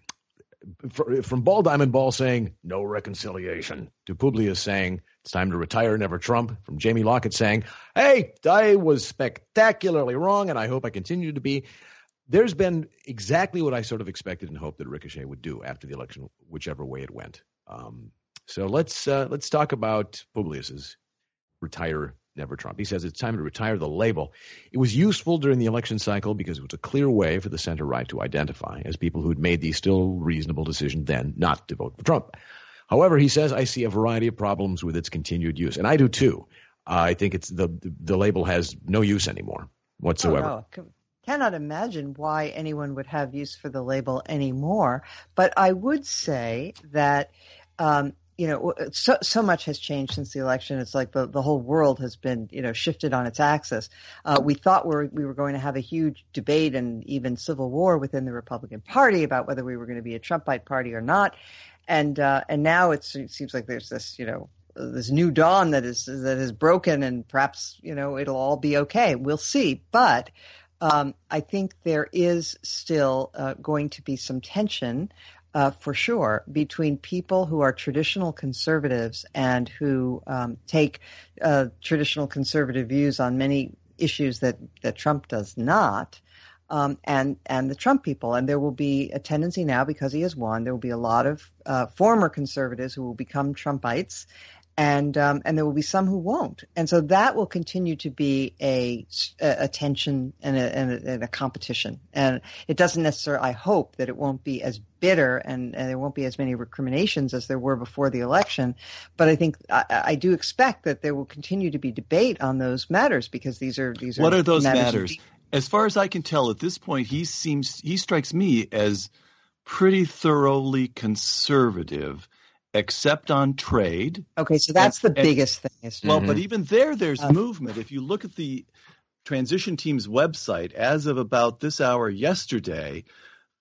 for, from Ball Diamond Ball saying no reconciliation to Publius saying it's time to retire, never Trump. From Jamie Lockett saying, hey, I was spectacularly wrong and I hope I continue to be. There's been exactly what I sort of expected and hoped that Ricochet would do after the election, whichever way it went. Um, so let's uh, let's talk about Publius's retire, never Trump. He says it's time to retire the label. It was useful during the election cycle because it was a clear way for the center-right to identify as people who'd made the still reasonable decision then not to vote for Trump. However, he says, I see a variety of problems with its continued use. And I do too. Uh, I think it's the the label has no use anymore whatsoever. Oh, no. Cannot imagine why anyone would have use for the label anymore. But I would say that, um, you know, so, so much has changed since the election. It's like the, the whole world has been, you know, shifted on its axis. Uh, we thought we were, we were going to have a huge debate and even civil war within the Republican Party about whether we were going to be a Trumpite party or not. And uh, and now it's, it seems like there's this, you know, this new dawn that is that is broken, and perhaps, you know, it'll all be okay. We'll see. But Um, I think there is still uh, going to be some tension, uh, for sure, between people who are traditional conservatives and who um, take uh, traditional conservative views on many issues that, that Trump does not, um, and and the Trump people. And there will be a tendency now, because he has won, there will be a lot of uh, former conservatives who will become Trumpites. And um, and there will be some who won't, and so that will continue to be a a tension and a, and a, and a competition. And it doesn't necessarily. I hope that it won't be as bitter, and, and there won't be as many recriminations as there were before the election. But I think I, I do expect that there will continue to be debate on those matters, because these are these are what are those matters? matters? As far as I can tell, at this point, he seems he strikes me as pretty thoroughly conservative. Except on trade. Okay, so that's and, the and, biggest thing. Well, mm-hmm. but even there, there's uh, movement. If you look at the transition team's website, as of about this hour yesterday,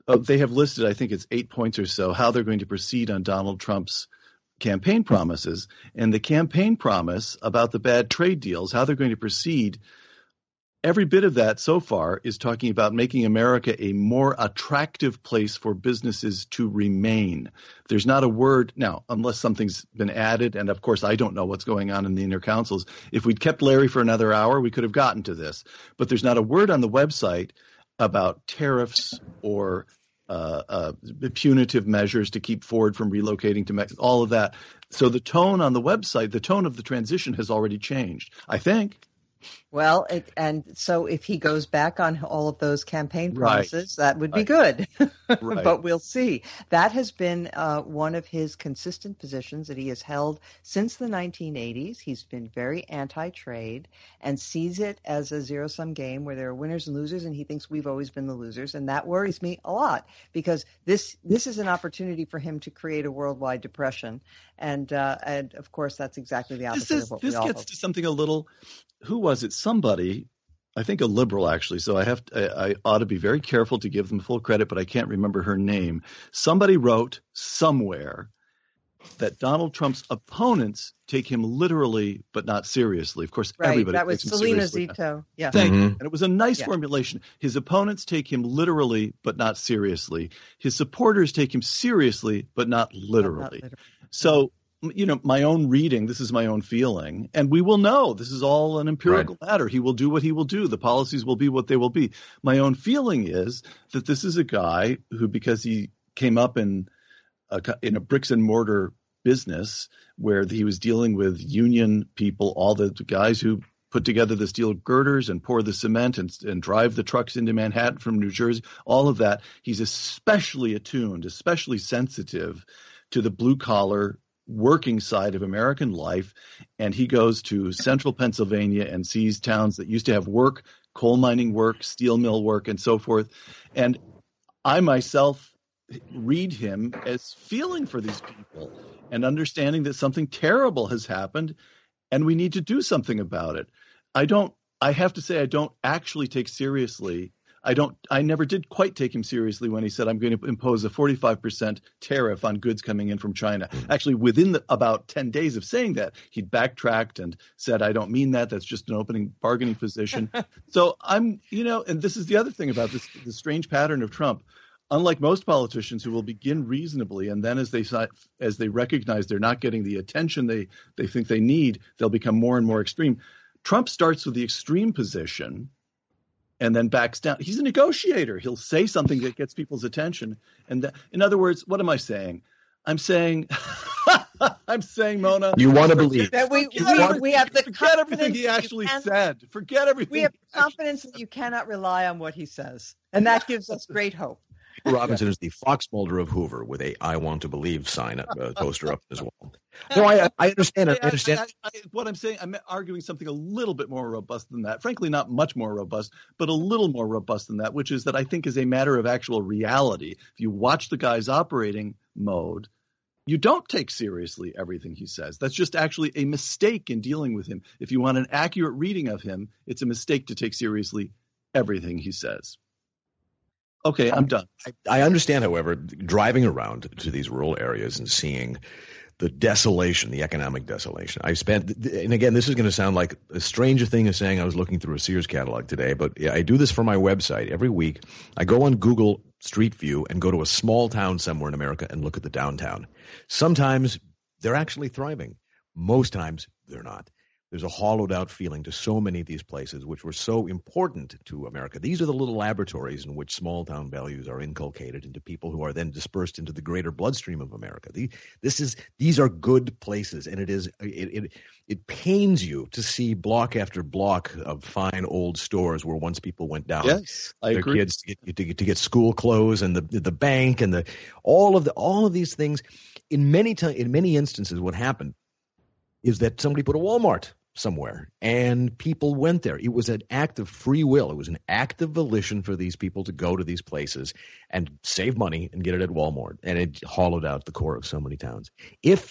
uh, they have listed, I think it's eight points or so, how they're going to proceed on Donald Trump's campaign promises. And the campaign promise about the bad trade deals, how they're going to proceed, every bit of that so far is talking about making America a more attractive place for businesses to remain. There's not a word now, unless something's been added. And of course, I don't know what's going on in the inner councils. If we'd kept Larry for another hour, we could have gotten to this. But there's not a word on the website about tariffs or uh, uh, punitive measures to keep Ford from relocating to Mexico, all of that. So the tone on the website, the tone of the transition has already changed, I think. Well, it, and so if he goes back on all of those campaign promises, right. that would be right. good. right. But we'll see. That has been uh, one of his consistent positions that he has held since the nineteen eighties. He's been very anti-trade and sees it as a zero-sum game where there are winners and losers, and he thinks we've always been the losers. And that worries me a lot because this this is an opportunity for him to create a worldwide depression. And, uh, and of course, that's exactly the opposite this is, of what this we all gets hope. to something a little – who was it? Somebody, I think a liberal actually, so I have to, I, I ought to be very careful to give them full credit, but I can't remember her name. Somebody wrote somewhere that Donald Trump's opponents take him literally but not seriously. Of course, right, everybody that was takes him Selena seriously. Zito. Yeah. Thank Mm-hmm. you. And it was a nice yeah. formulation. His opponents take him literally but not seriously. His supporters take him seriously but not literally. Not literally. So, you know, my own reading, this is my own feeling, and we will know this is all an empirical right. matter. He will do what he will do. The policies will be what they will be. My own feeling is that this is a guy who, because he came up in a, in a bricks and mortar business where he was dealing with union people, all the guys who put together the steel girders and pour the cement and, and drive the trucks into Manhattan from New Jersey, all of that. He's especially attuned, especially sensitive to the blue collar working side of American life, and he goes to central Pennsylvania and sees towns that used to have work, coal mining work, steel mill work, and so forth. And I myself read him as feeling for these people and understanding that something terrible has happened and we need to do something about it. I don't, I have to say I don't actually take seriously I don't. I never did quite take him seriously when he said, I'm going to impose a forty-five percent tariff on goods coming in from China. Actually, within the, about ten days of saying that, he backtracked and said, I don't mean that. That's just an opening bargaining position. So I'm, you know, and this is the other thing about this, the strange pattern of Trump. Unlike most politicians who will begin reasonably, and then as they as they recognize they're not getting the attention they, they think they need, they'll become more and more extreme. Trump starts with the extreme position and then backs down. He's a negotiator. He'll say something that gets people's attention. And that, in other words, what am I saying? I'm saying, I'm saying, Mona, you want to believe that we we, forget we have the forget everything he actually can, said. Forget everything. We have confidence that you cannot rely on what he says, and that gives us great hope. Robinson is the Fox Mulder of Hoover with a "I want to believe" sign up, uh, poster up as well. No, I, I understand. I understand. I, I, I, what I'm saying, I'm arguing something a little bit more robust than that. Frankly, not much more robust, but a little more robust than that, which is that I think is a matter of actual reality. If you watch the guy's operating mode, you don't take seriously everything he says. That's just actually a mistake in dealing with him. If you want an accurate reading of him, it's a mistake to take seriously everything he says. Okay, I'm done. I, I understand, however, driving around to these rural areas and seeing the desolation, the economic desolation. I spent, and again, this is going to sound like a stranger thing as saying I was looking through a Sears catalog today, but I do this for my website every week. I go on Google Street View and go to a small town somewhere in America and look at the downtown. Sometimes they're actually thriving. Most times they're not. There's a hollowed out feeling to so many of these places which were so important to America. These are the little laboratories in which small town values are inculcated into people who are then dispersed into the greater bloodstream of America. The, this is these are good places, and it is it, it it pains you to see block after block of fine old stores where once people went down yes, I their agree. kids to get, to get to get school clothes and the the bank and the all of the all of these things. In many t- in many instances, what happened is that somebody put a Walmart somewhere and people went there. It was an act of free will. It was an act of volition for these people to go to these places and save money and get it at Walmart. And it hollowed out the core of so many towns. If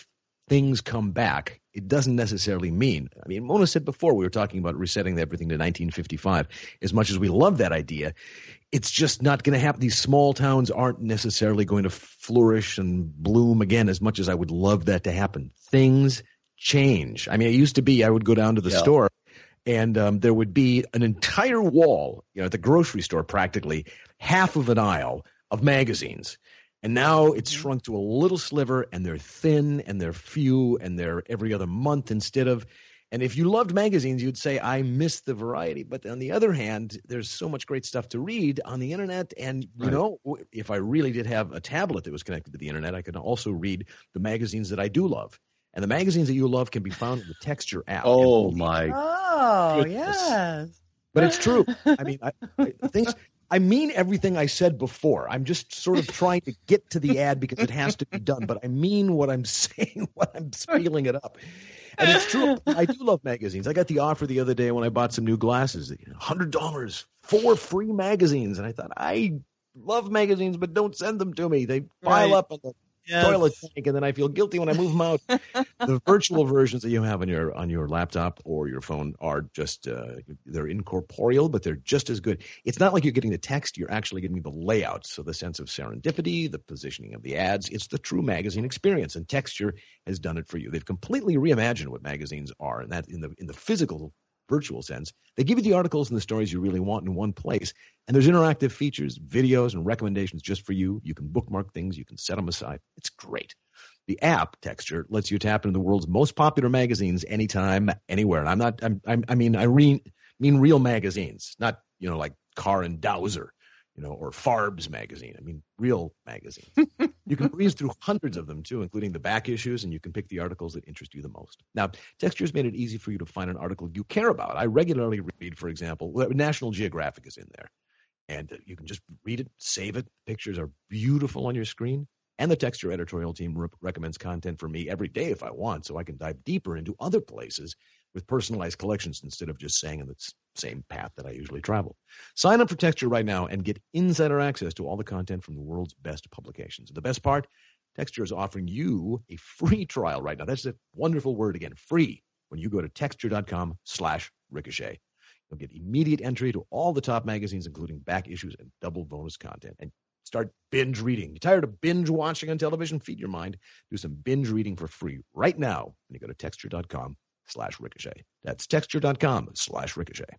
things come back, it doesn't necessarily mean. I mean, Mona said before, we were talking about resetting everything to nineteen fifty-five. As much as we love that idea, it's just not going to happen. These small towns aren't necessarily going to flourish and bloom again as much as I would love that to happen. Things change. I mean, it used to be I would go down to the yeah. store and um, there would be an entire wall, you know, at the grocery store practically, half of an aisle of magazines. And now it's shrunk to a little sliver, and they're thin, and they're few, and they're every other month instead of – and if you loved magazines, you'd say, I miss the variety. But on the other hand, there's so much great stuff to read on the internet. And, you right. know, if I really did have a tablet that was connected to the internet, I could also read the magazines that I do love. And the magazines that you love can be found in the Texture app. Oh, my Oh, goodness. Yes. But it's true. I mean, I, I, things – I mean everything I said before. I'm just sort of trying to get to the ad because it has to be done. But I mean what I'm saying when I'm spieling it up. And it's true. I do love magazines. I got the offer the other day when I bought some new glasses. one hundred dollars, four free magazines. And I thought, I love magazines, but don't send them to me. They pile right. up on the yes. toilet tank, and then I feel guilty when I move them out. The virtual versions that you have on your on your laptop or your phone are just uh, they're incorporeal, but they're just as good. It's not like you're getting the text; you're actually getting the layout, so the sense of serendipity, the positioning of the ads. It's the true magazine experience, and Texture has done it for you. They've completely reimagined what magazines are, and that in the in the physical virtual sense. They give you the articles and the stories you really want in one place. And there's interactive features, videos, and recommendations just for you. You can bookmark things. You can set them aside. It's great. The app, Texture, lets you tap into the world's most popular magazines anytime, anywhere. And I'm not, I'm, I'm, I mean, I re, mean real magazines, not, you know, like Car and Dowser, you know, or Farbs magazine. I mean, real magazines. You can breeze through hundreds of them, too, including the back issues, and you can pick the articles that interest you the most. Now, Texture's made it easy for you to find an article you care about. I regularly read, for example, National Geographic is in there, and you can just read it, save it. Pictures are beautiful on your screen, and the Texture editorial team re- recommends content for me every day if I want, so I can dive deeper into other places with personalized collections instead of just staying in the same path that I usually travel. Sign up for Texture right now and get insider access to all the content from the world's best publications. The best part, Texture is offering you a free trial right now. That's a wonderful word again, free, when you go to texture.com slash ricochet. You'll get immediate entry to all the top magazines, including back issues and double bonus content. And start binge reading. You tired of binge watching on television? Feed your mind. Do some binge reading for free right now when you go to texture.com slash ricochet. That's texture.com slash ricochet.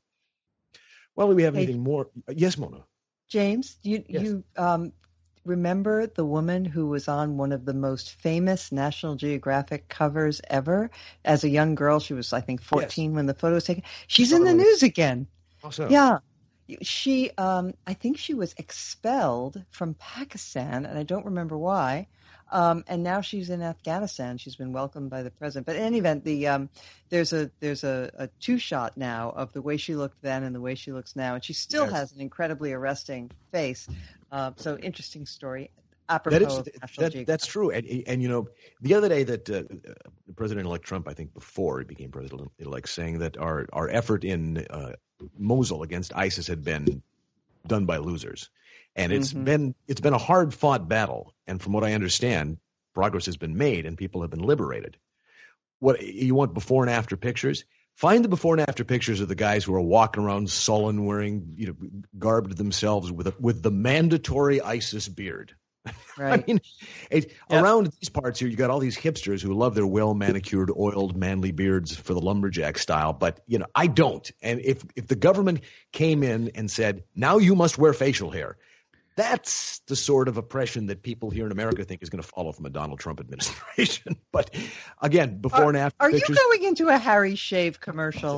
Well, do we have hey, anything more? Yes, Mona. James, you yes. you um, remember the woman who was on one of the most famous National Geographic covers ever? As a young girl, she was, I think, fourteen yes. when the photo was taken. She's in the news again. How so? Yeah. She, um, I think she was expelled from Pakistan, and I don't remember why. Um, and now she's in Afghanistan. She's been welcomed by the president. But in any event, the um, there's a there's a, a two shot now of the way she looked then and the way she looks now, and she still yes. has an incredibly arresting face. Uh, so interesting story. Apropos that is, of that, that's true. And, and you know, the other day that uh, President-elect Trump, I think before he became president-elect, saying that our our effort in uh, Mosul against ISIS had been done by losers. And it's mm-hmm. been it's been a hard-fought battle, and from what I understand, progress has been made and people have been liberated. What you want before and after pictures? Find the before and after pictures of the guys who are walking around sullen, wearing you know garbed themselves with a, with the mandatory ISIS beard. Right. I mean, it, yep. around these parts here, you got all these hipsters who love their well manicured, oiled, manly beards for the lumberjack style. But you know, I don't. And if if the government came in and said, now you must wear facial hair, that's the sort of oppression that people here in America think is going to follow from a Donald Trump administration. But again, before are, and after are pictures. Are you going into a Harry Shave commercial?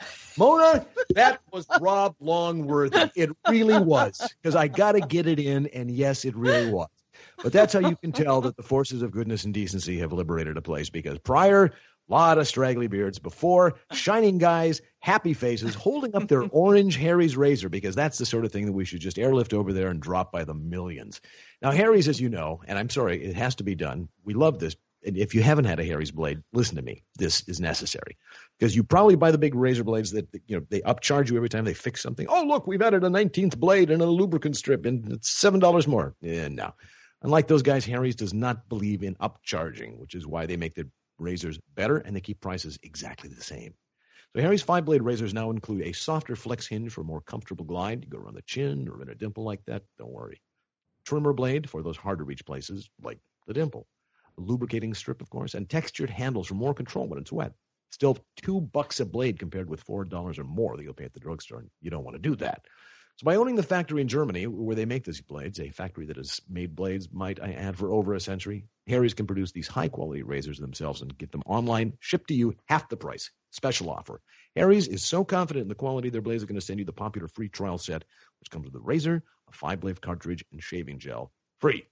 Mona, that was Rob Longworthy. It really was, because I got to get it in, and yes, it really was. But that's how you can tell that the forces of goodness and decency have liberated a place, because prior, a lot of straggly beards. Before, shining guys, happy faces, holding up their orange Harry's razor, because that's the sort of thing that we should just airlift over there and drop by the millions. Now, Harry's, as you know, and I'm sorry, it has to be done. We love this. And if you haven't had a Harry's blade, listen to me. This is necessary, because you probably buy the big razor blades that, you know, they upcharge you every time they fix something. Oh, look, we've added a nineteenth blade and a lubricant strip, and it's seven dollars more. Yeah, no. Unlike those guys, Harry's does not believe in upcharging, which is why they make their razors better, and they keep prices exactly the same. So Harry's five-blade razors now include a softer flex hinge for a more comfortable glide. You go around the chin or in a dimple like that, don't worry. Trimmer blade for those hard-to-reach places like the dimple. A lubricating strip, of course, and textured handles for more control when it's wet. Still two bucks a blade compared with four dollars or more that you'll pay at the drugstore, and you don't want to do that. So by owning the factory in Germany where they make these blades, a factory that has made blades, might I add, for over a century, Harry's can produce these high-quality razors themselves and get them online, shipped to you, half the price. Special offer. Harry's is so confident in the quality of their blades, they're going to send you the popular free trial set, which comes with a razor, a five-blade cartridge, and shaving gel. Free.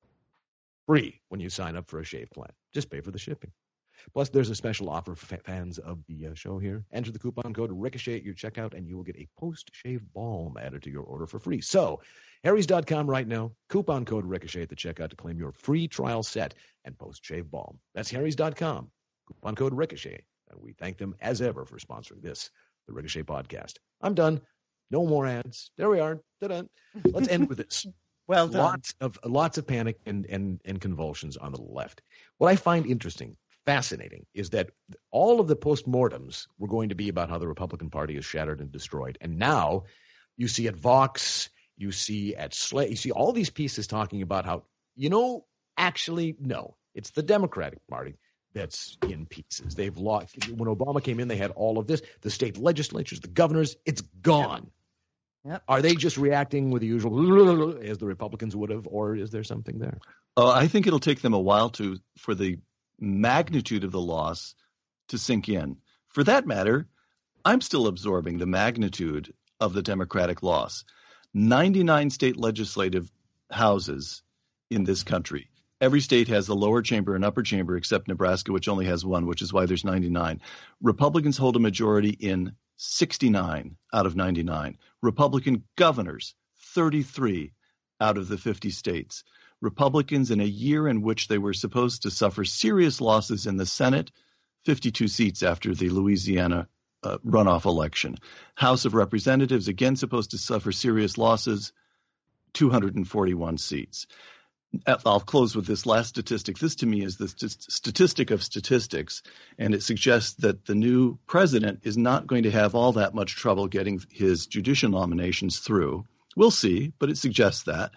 Free when you sign up for a shave plan. Just pay for the shipping. Plus, there's a special offer for fans of the uh, show here. Enter the coupon code Ricochet at your checkout, and you will get a post-shave balm added to your order for free. So, Harry's dot com right now. Coupon code Ricochet at the checkout to claim your free trial set and post-shave balm. That's Harry's dot com. Coupon code Ricochet. And we thank them, as ever, for sponsoring this, the Ricochet Podcast. I'm done. No more ads. There we are. Ta-da. Let's end with this. Well done. Lots of, lots of panic and, and, and convulsions on the left. What I find interesting, fascinating, is that all of the postmortems were going to be about how the Republican Party is shattered and destroyed. And now you see at Vox, you see at Slate, you see all these pieces talking about how, you know, actually, no, it's the Democratic Party that's in pieces. They've lost. When Obama came in, they had all of this. The state legislatures, the governors, it's gone. Yep. Yep. Are they just reacting with the usual, as the Republicans would have, or is there something there? Oh, I think it'll take them a while to for the magnitude of the loss to sink in. For that matter, I'm still absorbing the magnitude of the Democratic loss. ninety-nine state legislative houses in this country. Every state has a lower chamber and upper chamber except Nebraska, which only has one, which is why there's ninety-nine. Republicans hold a majority in sixty-nine out of ninety-nine. Republican governors, thirty-three out of the fifty states. Republicans, in a year in which they were supposed to suffer serious losses in the Senate, fifty-two seats after the Louisiana uh, runoff election. House of Representatives, again supposed to suffer serious losses, two hundred forty-one seats. I'll close with this last statistic. This, to me, is the st- statistic of statistics, and it suggests that the new president is not going to have all that much trouble getting his judicial nominations through. We'll see, but it suggests that.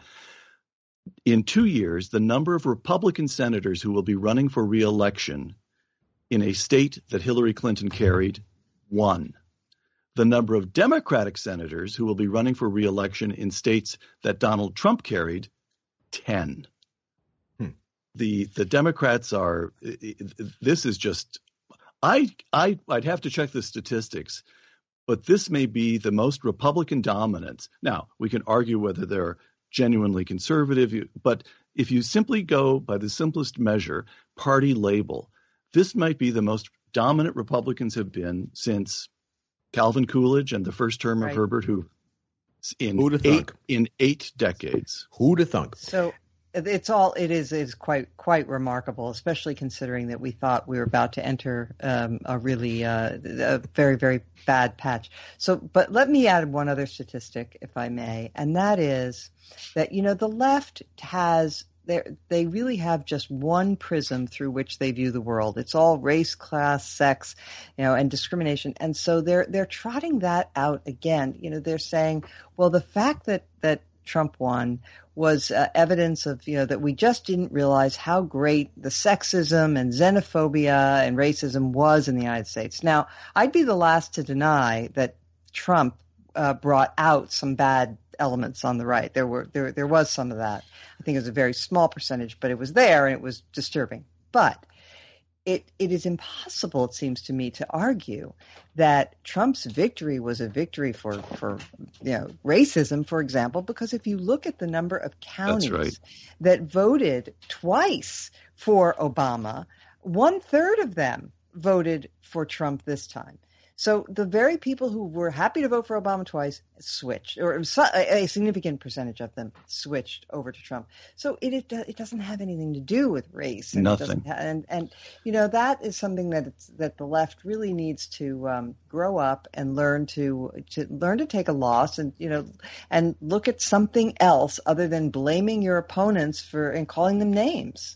In two years, the number of Republican senators who will be running for re-election in a state that Hillary Clinton carried, one. The number of Democratic senators who will be running for re-election in states that Donald Trump carried, ten. Hmm. The the Democrats are – this is just I, – I, I'd have to check the statistics, but this may be the most Republican dominance. Now, we can argue whether they're genuinely conservative, but if you simply go by the simplest measure, party label, this might be the most dominant Republicans have been since Calvin Coolidge and the first term right. of Herbert Hoover. In eight, in eight decades. Who'd have thunk? So it's all it is is quite quite remarkable, especially considering that we thought we were about to enter um, a really uh, a very very bad patch. So, but let me add one other statistic, if I may, and that is that you know the left has. They really have just one prism through which they view the world. It's all race, class, sex, you know, and discrimination. And so they're they're trotting that out again. You know, they're saying, well, the fact that that Trump won was uh, evidence of, you know, that we just didn't realize how great the sexism and xenophobia and racism was in the United States. Now, I'd be the last to deny that Trump uh, brought out some bad elements on the right. There were there there was some of that. I think it was a very small percentage, but it was there and it was disturbing. But it it is impossible, it seems to me, to argue that Trump's victory was a victory for for you know racism, for example, because if you look at the number of counties right. that voted twice for Obama, one third of them voted for Trump this time. So the very people who were happy to vote for Obama twice switched, or a significant percentage of them switched over to Trump. So it it, it doesn't have anything to do with race. And Nothing. Ha- and and you know that is something that it's, that the left really needs to um, grow up and learn to to learn to take a loss and you know and look at something else other than blaming your opponents for and calling them names.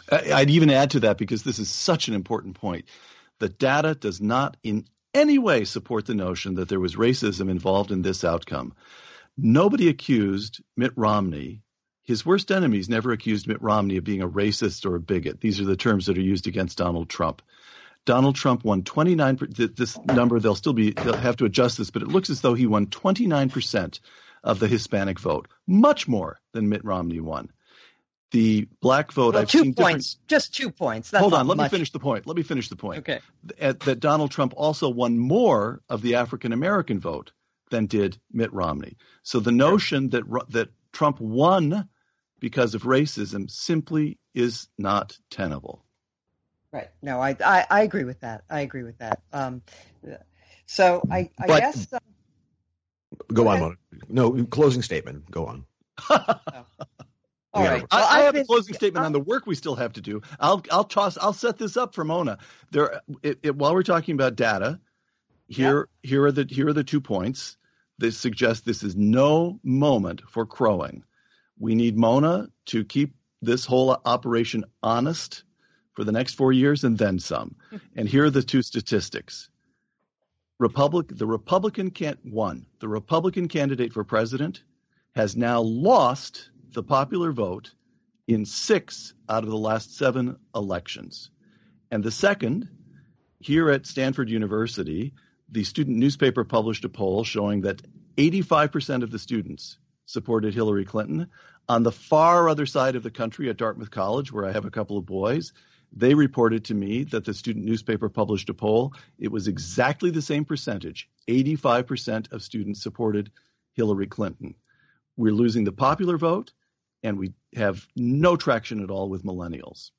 I'd even add to that, because this is such an important point. The data does not in any way support the notion that there was racism involved in this outcome. Nobody accused Mitt Romney. His worst enemies never accused Mitt Romney of being a racist or a bigot. These are the terms that are used against Donald Trump. Donald Trump won twenty-nine percent. This number, they'll still be, they'll have to adjust this, but it looks as though he won twenty-nine percent of the Hispanic vote, much more than Mitt Romney won. The black vote, well, I've two seen points, different... just two points. That's Hold on, not let much. me finish the point. Let me finish the point. Okay. That, that Donald Trump also won more of the African American vote than did Mitt Romney. So the notion that that Trump won because of racism simply is not tenable. Right. No, I, I, I agree with that. I agree with that. Um, so I, I But- guess. Uh, Go Go on, ahead. Mona. No, closing statement. Go on. oh. All Yeah. right. I, Well, I I've have been- a closing statement on the work we still have to do. I'll I'll toss I'll set this up for Mona. There, it, it, while we're talking about data, here here are the here are the two points that suggest this is no moment for crowing. We need Mona to keep this whole operation honest for the next four years and then some. And here are the two statistics. Republic the Republican can't one. The Republican candidate for president has now lost the popular vote in six out of the last seven elections. And the second, here at Stanford University, the student newspaper published a poll showing that eighty-five percent of the students supported Hillary Clinton. On the far other side of the country at Dartmouth College, where I have a couple of boys, they reported to me that the student newspaper published a poll. It was exactly the same percentage. eighty-five percent of students supported Hillary Clinton. We're losing the popular vote, and we have no traction at all with millennials.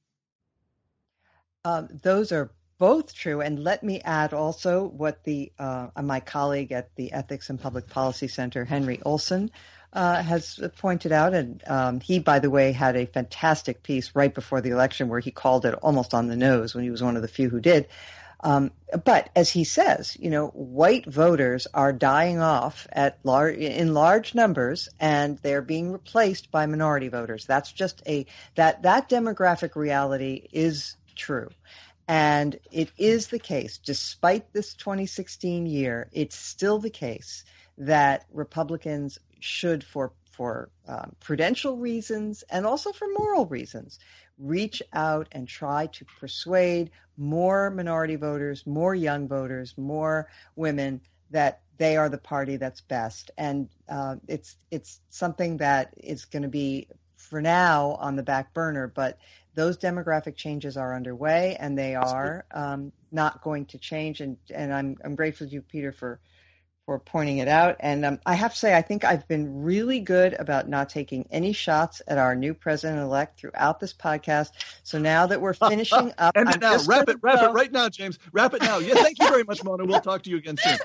Um, those are both true. And let me add also what the uh, my colleague at the Ethics and Public Policy Center, Henry Olson, uh, has pointed out. And um, he, by the way, had a fantastic piece right before the election where he called it almost on the nose when he was one of the few who did. Um, but as he says, you know, white voters are dying off at large, in large numbers, and they're being replaced by minority voters. That's just a that that demographic reality is true. And it is the case, despite this twenty sixteen year, it's still the case that Republicans should, for for um, prudential reasons and also for moral reasons, reach out and try to persuade more minority voters, more young voters, more women that they are the party that's best. And uh, it's it's something that is going to be, for now, on the back burner, but those demographic changes are underway, and they are um, not going to change. And, and I'm I'm grateful to you, Peter, for for pointing it out. And um, I have to say, I think I've been really good about not taking any shots at our new president-elect throughout this podcast. So now that we're finishing up, and I'm now, just wrap gonna it, wrap go- it right now, James. Wrap it now. Yeah, thank you very much, Mona. We'll talk to you again soon.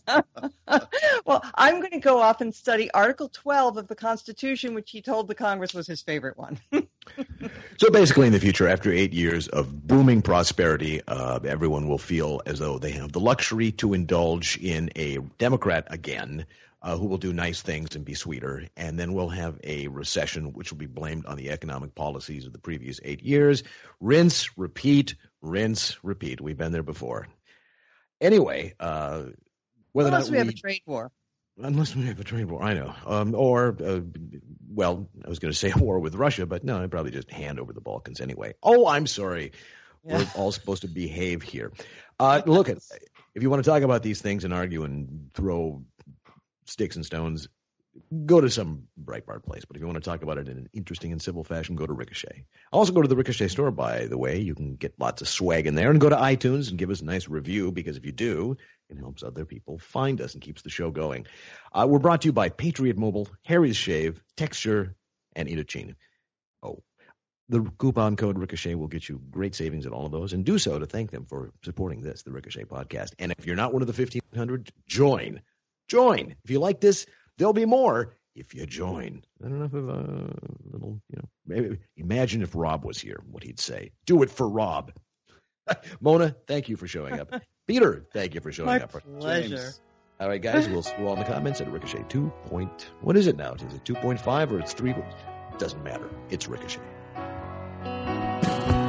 Well, I'm going to go off and study Article twelve of the Constitution, which he told the Congress was his favorite one. So basically, in the future, after eight years of booming prosperity, uh, everyone will feel as though they have the luxury to indulge in a Democrat again, uh, who will do nice things and be sweeter. And then we'll have a recession, which will be blamed on the economic policies of the previous eight years. Rinse, repeat, rinse, repeat. We've been there before. Anyway, uh, whether Unless or not we have a trade war. Unless we have a trade war, I know. Um, or, uh, well, I was going to say a war with Russia, but no, I'd probably just hand over the Balkans anyway. Oh, I'm sorry. Yeah. We're all supposed to behave here. Uh, look, at, if you want to talk about these things and argue and throw sticks and stones, go to some Breitbart place. But if you want to talk about it in an interesting and civil fashion, go to Ricochet. Also go to the Ricochet store, by the way. You can get lots of swag in there. And go to iTunes and give us a nice review, because if you do, it helps other people find us and keeps the show going. Uh, we're brought to you by Patriot Mobile, Harry's Shave, Texture, and Indochine. Oh, the coupon code Ricochet will get you great savings at all of those, and do so to thank them for supporting this, the Ricochet podcast. And if you're not one of the fifteen hundred, join. Join. If you like this, there'll be more if you join. I don't know if a little, you know, maybe imagine if Rob was here, what he'd say. Do it for Rob. Mona, thank you for showing up. Peter, thank you for showing My up. pleasure. James. All right, guys, we'll see you all in the comments at Ricochet two. Point, what is it now? Is it two point five or it's three? It doesn't matter. It's Ricochet.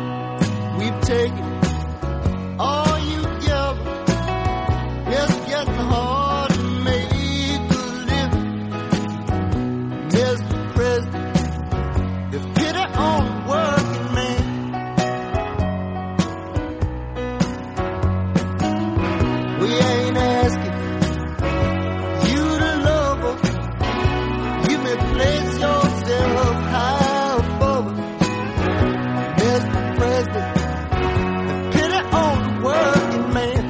we've taken all you give. It's getting hard to make a living. Mister President, the pity on the working man. We ain't asking you to love us. You may place yourself high above us. Mister President, the pity on the working man.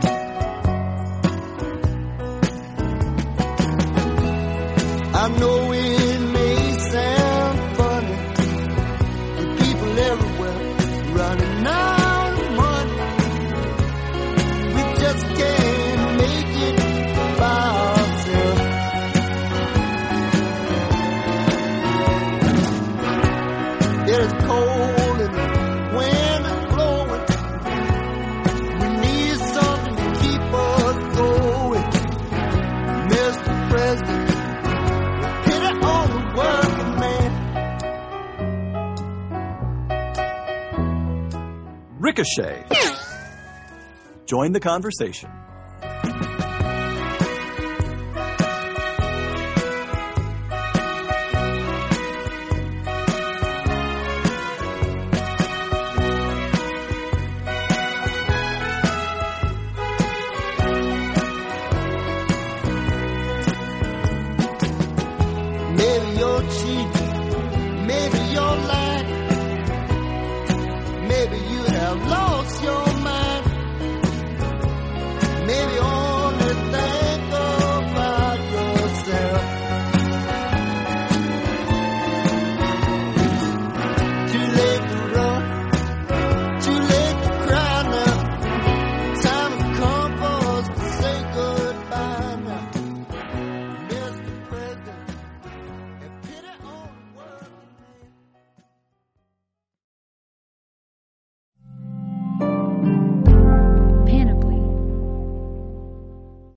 I know it may sound funny, the people everywhere running out of money. We just can't make it by ourselves. It is cold and the wind is blowing. We need something to keep us going. Mister President, pity on the working man. Ricochet. Join the conversation. Maybe you're cheating, maybe you're lying, maybe you have lost your